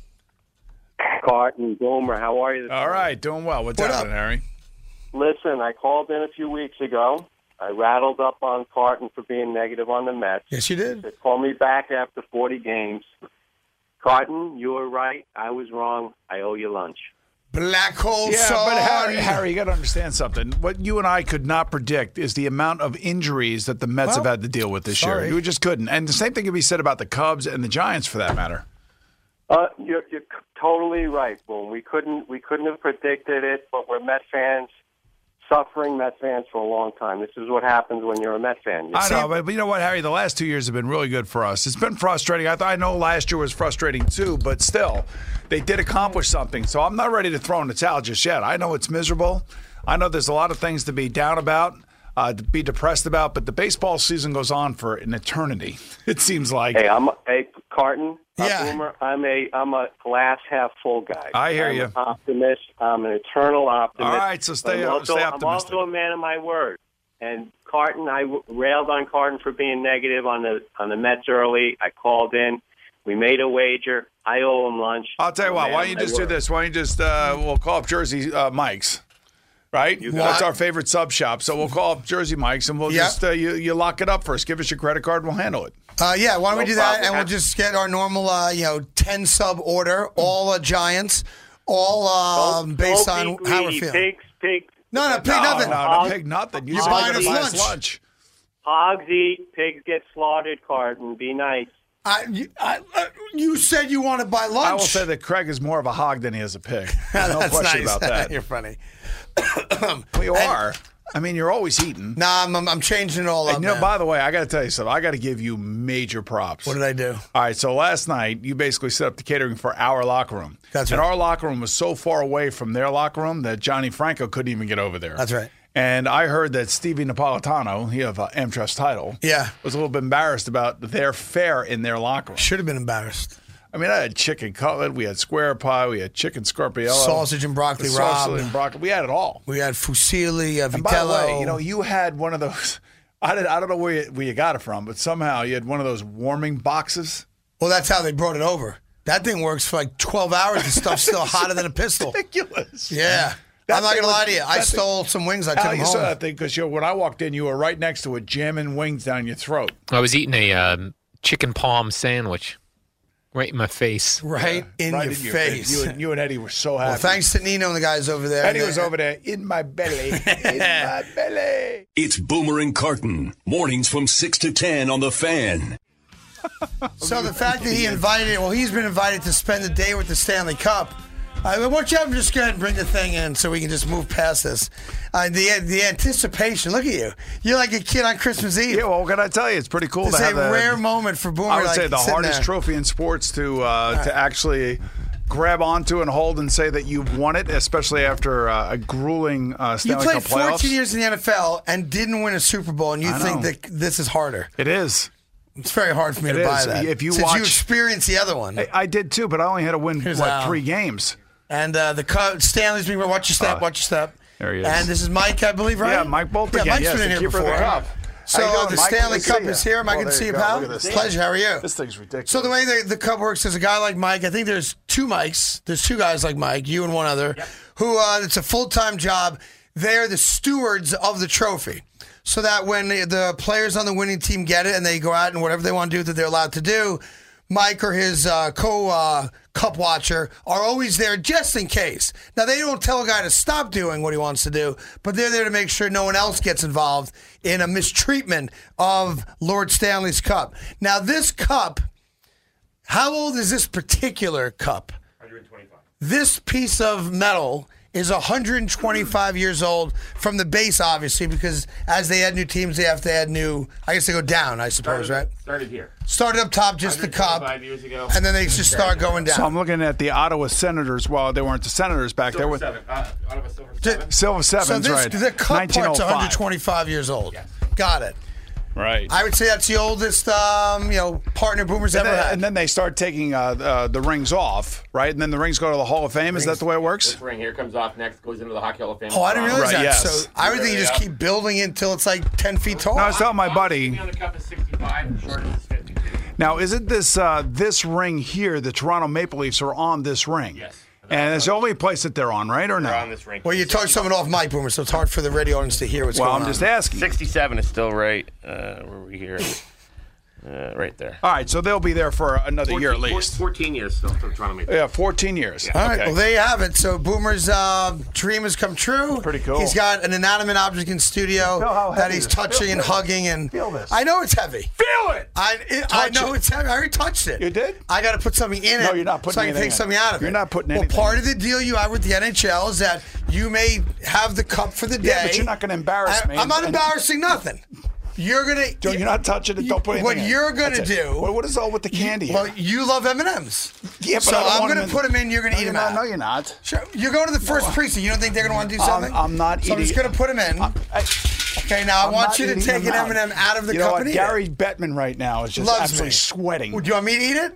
Carton, Boomer, how are you? This All morning? right, doing well. What's What happening, up? Harry? Listen, I called in a few weeks ago. I rattled up on Carton for being negative on the Mets. Yes, you did. He said, call me back after forty games. Carton, you were right. I was wrong. I owe you lunch. Black hole Yeah, son. but Harry, Harry, you got to understand something. What you and I could not predict is the amount of injuries that the Mets Well, have had to deal with this sorry. year. You just couldn't. And the same thing can be said about the Cubs and the Giants, for that matter. Uh, you're, you're totally right, Boom. We couldn't we couldn't have predicted it, but we're Met fans, suffering Met fans for a long time. This is what happens when you're a Met fan. You I see- know, but, but you know what, Harry? The last two years have been really good for us. It's been frustrating. I, th- I know last year was frustrating too, but still, they did accomplish something. So I'm not ready to throw in the towel just yet. I know it's miserable. I know there's a lot of things to be down about, uh, to be depressed about, but the baseball season goes on for an eternity. It seems like. Hey, I'm hey Carton. uh, Yeah. Boomer, I'm a I'm a glass half full guy. I hear I'm you. An optimist. I'm an eternal optimist. All right, so stay- But I'm also, stay I'm optimistic. also a man of my word. And Carton, I w- railed on Carton for being negative on the on the Mets early. I called in. We made a wager. I owe him lunch. I'll tell you I'm a what. man Why of don't you my just do word. this? Why don't you just uh, we'll call up Jersey uh, Mike's, right? That's our favorite sub shop. So we'll call up Jersey Mike's and we'll Yeah. just uh, you you lock it up for us. Give us your credit card. We'll handle it. Uh, yeah, why don't we No do that? problem. And we'll just get our normal, uh, you know, ten sub order, all uh, Giants, all um, Don't- based don't on be how we're greedy. feeling. Pigs, pigs. No, no, pig no, nothing. No, no, pig nothing. You You're said buying you're us gonna buy us lunch. lunch. Hogs eat. Pigs get slaughtered. Carton, be nice. I, you, I, uh, you said you want to buy lunch. I will say that Craig is more of a hog than he is a pig. There's no That's question nice. about that. You're funny. Well, you are. I mean, you're always eating. Nah, I'm, I'm, I'm changing it all up. And you know, man. by the way, I got to tell you something. I got to give you major props. What did I do? All right, so last night you basically set up the catering for our locker room. That's and right. our locker room was so far away from their locker room that Johnny Franco couldn't even get over there. That's right. And I heard that Stevie Napolitano, he have an Amtrust title, Yeah. was a little bit embarrassed about their fare in their locker room. Should have been embarrassed. I mean, I had chicken cutlet, we had square pie, we had chicken scarpiello, Sausage and broccoli sausage rabe. and broccoli. We had it all. We had fusilli, uh, And by the vitello. way, you know, you had one of those. I did. I don't know where you, where you got it from, but somehow you had one of those warming boxes. well, that's how they brought it over. That thing works for like twelve hours. The stuff's still hotter than a pistol. Ridiculous. Yeah. That I'm not thing going to lie was- to you. I that thing- stole some wings. I took Al, them you saw home. that thing because when I walked in, you were right next to it, jamming wings down your throat. I was eating a um, chicken palm sandwich right in my face. Right in right your in your face. You and, you and Eddie were so happy. Well, thanks to Nino and the guys over there. Eddie was over there in my belly, in my belly. It's Boomer and Carton. Mornings from six to ten on The Fan. So the fact that he invited, well, he's been invited to spend the day with the Stanley Cup. I mean, why don't you have him just go ahead and bring the thing in so we can just move past this? Uh, the the anticipation. Look at you. You're like a kid on Christmas Eve. Yeah, well, what can I tell you? It's pretty cool It's to have a the- rare moment for Boomer. I would like, say the sitting hardest there. trophy in sports to uh, to actually grab onto and hold and say that you've won it, especially after uh, a grueling uh, You Stanley played Cup playoffs. fourteen years in the N F L and didn't win a Super Bowl, and you I think know. that this is harder. It is. It's very hard for me It to buy is. that. If you Since watch- you experienced the other one. I, I did too, but I only had to win Here's what Al. three games. And uh, the Cubs, Stanley's being watch your step, Uh, watch your step. There he is. And this is Mike, I believe, right? Yeah, Mike Bolton Yeah, again. Mike's Yes, been in the here keeper of the before. cup. So How you uh, doing, the Mike? Stanley Good to Cup see is you. here. Am I Oh, good to there see you you, go. pal? Look at this Pleasure. How are you? This thing's ridiculous. So the way the, the Cup works, there's a guy like Mike. I think there's two Mikes. There's two guys like Mike, you and one other, who uh, it's a full-time job. They're the stewards of the trophy. So that when the, the players on the winning team get it and they go out and whatever they want to do that they're allowed to do, Mike or his uh, co-cup watcher are always there just in case. Now, they don't tell a guy to stop doing what he wants to do, but they're there to make sure no one else gets involved in a mistreatment of Lord Stanley's cup. Now, this cup, how old is this particular cup? one hundred twenty-five. This piece of metal is one hundred twenty-five years old from the base, obviously, because as they add new teams, they have to add new. I guess they go down, I suppose, started, right? Started here. Started up top, just the cup, Five years ago, and then they just start going down. So I'm looking at the Ottawa Senators. Well, they weren't the Senators back Silver there. seven. Uh, Ottawa Silver seven. Silver so Sevens, this, right? the cup part's nineteen oh five. one hundred twenty-five years old. Yes. Got it. Right. I would say that's the oldest, um, you know, partner Boomer's and ever then, had. And then they start taking uh, uh, the rings off, right? And then the rings go to the Hall of Fame. Is that the way it works? This ring here comes off next, goes into the Hockey Hall of Fame. Oh, I didn't realize Right, that. yes. So I would think you just keep building it until it's like ten feet tall. No, I was telling my buddy. On the cup is sixty-five, and short is fifty-two. Now, isn't this uh, this ring here? The Toronto Maple Leafs are on this ring. Yes. And it's the only place that they're on, right, or no? They're on this ring. Well, you talked something off mic, Boomer, so it's hard for the radio audience to hear what's well, going on. I'm just asking. sixty-seven is still right. Uh, where are we here? Uh, right there. All right, so they'll be there for another fourteen, year at least. fourteen years still for Toronto Maple. Yeah, fourteen years. All right, Okay. well, there you have it. So Boomer's uh, dream has come true. Pretty cool. He's got an inanimate object in studio Feel how that heavy he's it is. touching Feel and this. hugging. And Feel this. I know it's heavy. Feel it. I, it, I Touch know it. it's heavy. I already touched it. You did? I got to put something in it. No, you're not putting so I can anything take in something it. out of it. You're not putting well, anything part in of the deal you have with the N H L is that you may have the cup for the day. Yeah, but you're not going to embarrass I, me. I'm not And- embarrassing nothing. You're gonna. Don't, you're not touching it. Don't put anything What in. you're gonna That's it. do? Well, what is all with the candy? You, well, here? you love M and M's. Yeah, but so I don't I'm want gonna them in- put them in. You're gonna No, eat you're them not. out. No, you're not. Sure. You're going to the first precinct. You don't think they're gonna want to do I'm- something? I'm not So I'm just eating- gonna put them in. I'm- I- okay, now I I'm want not you to eating take an them M and M out of the you know cup what? and eat Gary it. Bettman right now is just Loves absolutely me. sweating. Do you want me to eat it?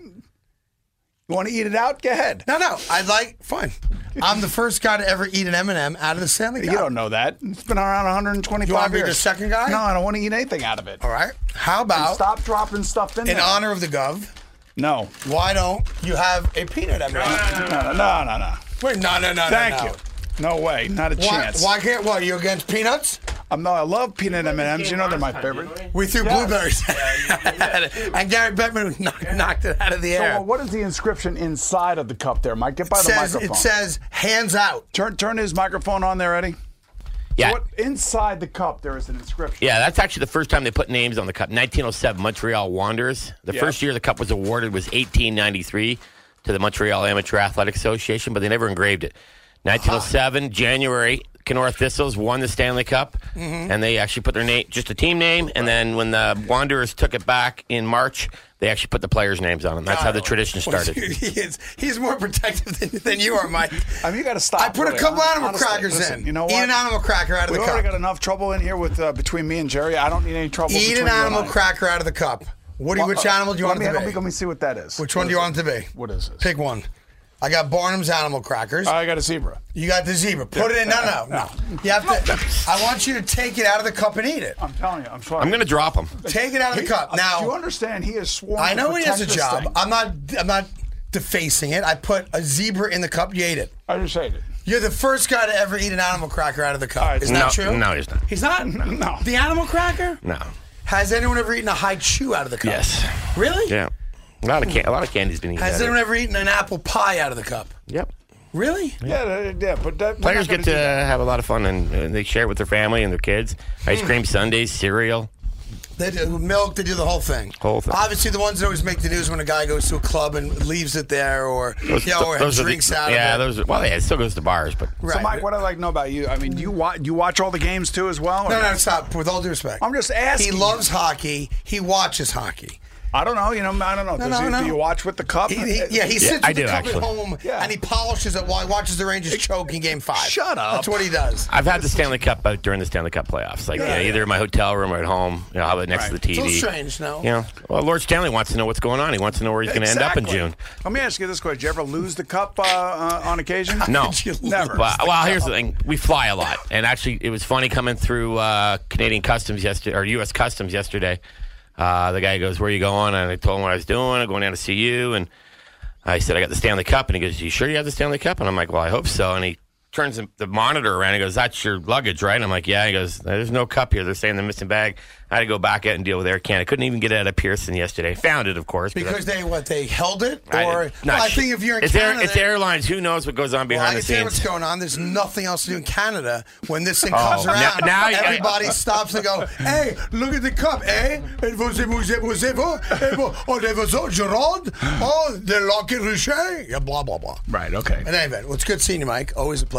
You want to eat it out? Go ahead. No, no. I'd like. Fine. I'm the first guy to ever eat an M and M out of the Stanley Cup. You don't know that. It's been around one hundred twenty-five You want me to years. be the second guy? No, I don't want to eat anything out of it. All right. How about And stop dropping stuff in in there. honor of the Gov? No. Why don't you have a peanut M and M? No, no, no, no. Wait, no, no, no, Thank no, no. you. No way. Not a Why, chance. why can't? What? You against peanuts? Um, no, I love peanut M and M's. You know they're my favorite. We threw Yes. blueberries, and Gary Bettman knocked, knocked it out of the So, air. uh, what is the inscription inside of the cup there, Mike? Get by it the says, microphone. it says "hands out." Turn turn his microphone on there, Eddie. Yeah. So what, inside the cup, there is an inscription. Yeah, that's actually the first time they put names on the cup. nineteen oh seven, Montreal Wanderers. The Yeah. first year the cup was awarded was eighteen ninety-three to the Montreal Amateur Athletic Association, but they never engraved it. nineteen oh seven, January, Kenora Thistles won the Stanley Cup, Mhm. and they actually put their name, just a team name, and then when the Wanderers took it back in March, they actually put the players' names on them. That's how the tradition started. he is, he's more protective than, than you are, Mike. I mean, you got to stop. I put really. a couple animal Honestly, crackers listen, in. You know what? Eat an animal cracker out of We've the already cup. got enough trouble in here with uh, between me and Jerry. I don't need any trouble. Eat between an you and animal I. cracker out of the cup. What do you, Well, which uh, animal do you let want me, it to let be? me, let me see what that is. Which What one do is you it? want it to be? What is this? Pick one. I got Barnum's animal crackers. I got a zebra. You got the zebra. Put it in. No, no, no. You have to. I want you to take it out of the cup and eat it. I'm telling you, I'm sorry. I'm going to drop them. Take it out of the He- cup. uh, Now, do you understand? He is sworn. I to know he has a protect this job. thing. I'm not. I'm not defacing it. I put a zebra in the cup. You ate it. I just ate it. You're the first guy to ever eat an animal cracker out of the cup. All right, Isn't no, that true? No, he's not. He's not. No. The animal cracker. No. Has anyone ever eaten a high chew out of the cup? Yes. Really? Yeah. A lot of, can- a lot of candy's been eaten. Has out of anyone it. ever eaten an apple pie out of the cup? Yep. Really? Yeah, uh, yeah, but that, we're Players not gonna get to do that. have a lot of fun, and, and they share it with their family and their kids. Ice cream sundaes, cereal. They do milk. They do the whole thing. Whole thing. Obviously, the ones that always make the news when a guy goes to a club and leaves it there, or Those, you know, or those are the- drinks out yeah, of it. those are, well, yeah, it still goes to bars, but Right. So, Mike, what I'd like to know about you, I mean, do you watch, do you watch all the games too as well? or No, no, not? stop. With all due respect, I'm just asking. he loves hockey. He watches hockey. I don't know. You know, I don't know. No, Does no, he, no. Do you watch with the cup? He, he, yeah, he sits I with the do, cup actually. at home Yeah. and he polishes it while he watches the Rangers choke in Game Five. Shut up. That's what he does. I've had the Stanley Cup out during the Stanley Cup playoffs, like Yeah, yeah, yeah. either in my hotel room or at home. You know, how about next Right. to the T It's a V? little strange, no? You know, well, Lord Stanley wants to know what's going on. He wants to know where he's going to end up in Exactly. June. Let me ask you this question: Did you ever lose the cup uh, uh, on occasion? No, Did you never. Well, well, here's the thing: we fly a lot, and actually, it was funny coming through uh, Canadian Customs yesterday, or U S Customs yesterday. Uh, the guy goes, "Where are you going?" And I told him what I was doing. I'm going down to see you, and I said, "I got the Stanley Cup." And he goes, "You sure you have the Stanley Cup?" And I'm like, "Well, I hope so." And he turns the, the monitor around. He goes, "That's your luggage, right?" And I'm like, "Yeah." He goes, "There's no cup here. They're saying the missing bag." I had to go back out and deal with Air Canada. I couldn't even get it out of Pearson yesterday. Found it, of course. Because they what they held it, or I- well, not I sh- think if you're in it's Canada, air, it's airlines. Who knows what goes on well, behind I the can tell you scenes? what's going on. There's nothing else to do in Canada when this thing Oh, comes around. now- now you- everybody stops and go, "Hey, look at the cup, eh? Et vous, vous, vous, vous, vous, eh, vous, oh, they was oh, Gerard, oh, the Lockett Richer, yeah, blah blah blah." Right. Okay. And anyway, well, it's good seeing you, Mike. Always a pleasure.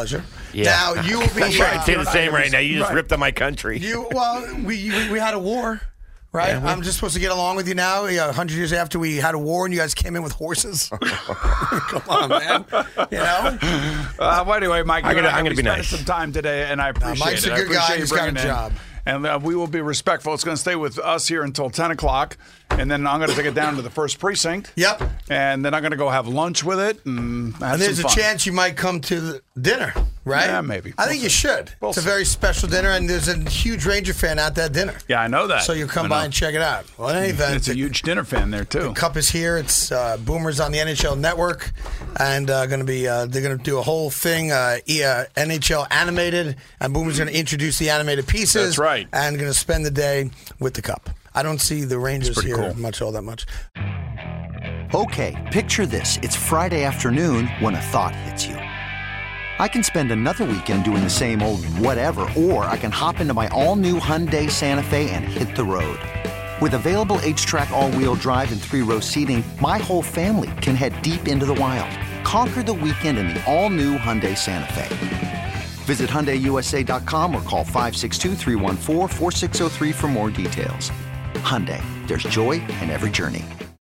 pleasure. Yeah. Now you will be. I'm trying to say uh, the same right now. You just right. ripped on my country. You well, we we, we had a war. Right, Yeah, we- I'm just supposed to get along with you now. A hundred years after we had a war, and you guys came in with horses. Come on, man. You know. Uh, well, anyway, Mike, I'm you and gonna- I I'm will gonna be be spending nice. some time today, and I appreciate Mike's it. a I good guy. appreciate you He's got a bringing it in. job. And uh, we will be respectful. It's going to stay with us here until ten o'clock, and then I'm going to take it down to the first precinct. Yep. And then I'm going to go have lunch with it, and have And there's some a fun. chance you might come to the dinner, right? Yeah, maybe. I We'll think you see. should. We'll it's a see. very special dinner, and there's a huge Ranger fan at that dinner. Yeah, I know that. So you come I by know. and check it out. Well, in any event, It's a huge dinner fan there too. the cup is here. It's uh, Boomers on the N H L Network, and uh, going to be uh, they're going to do a whole thing, uh, e- uh, N H L animated, and Boomers going to introduce the animated pieces. That's right. And going to spend the day with the cup. I don't see the Rangers pretty here cool. much all that much. Okay, picture this. It's Friday afternoon when a thought hits you. I can spend another weekend doing the same old whatever, or I can hop into my all-new Hyundai Santa Fe and hit the road. With available H-Track all-wheel drive and three-row seating, my whole family can head deep into the wild. Conquer the weekend in the all-new Hyundai Santa Fe. Visit Hyundai U S A dot com or call five six two, three one four, four six zero three for more details. Hyundai, there's joy in every journey.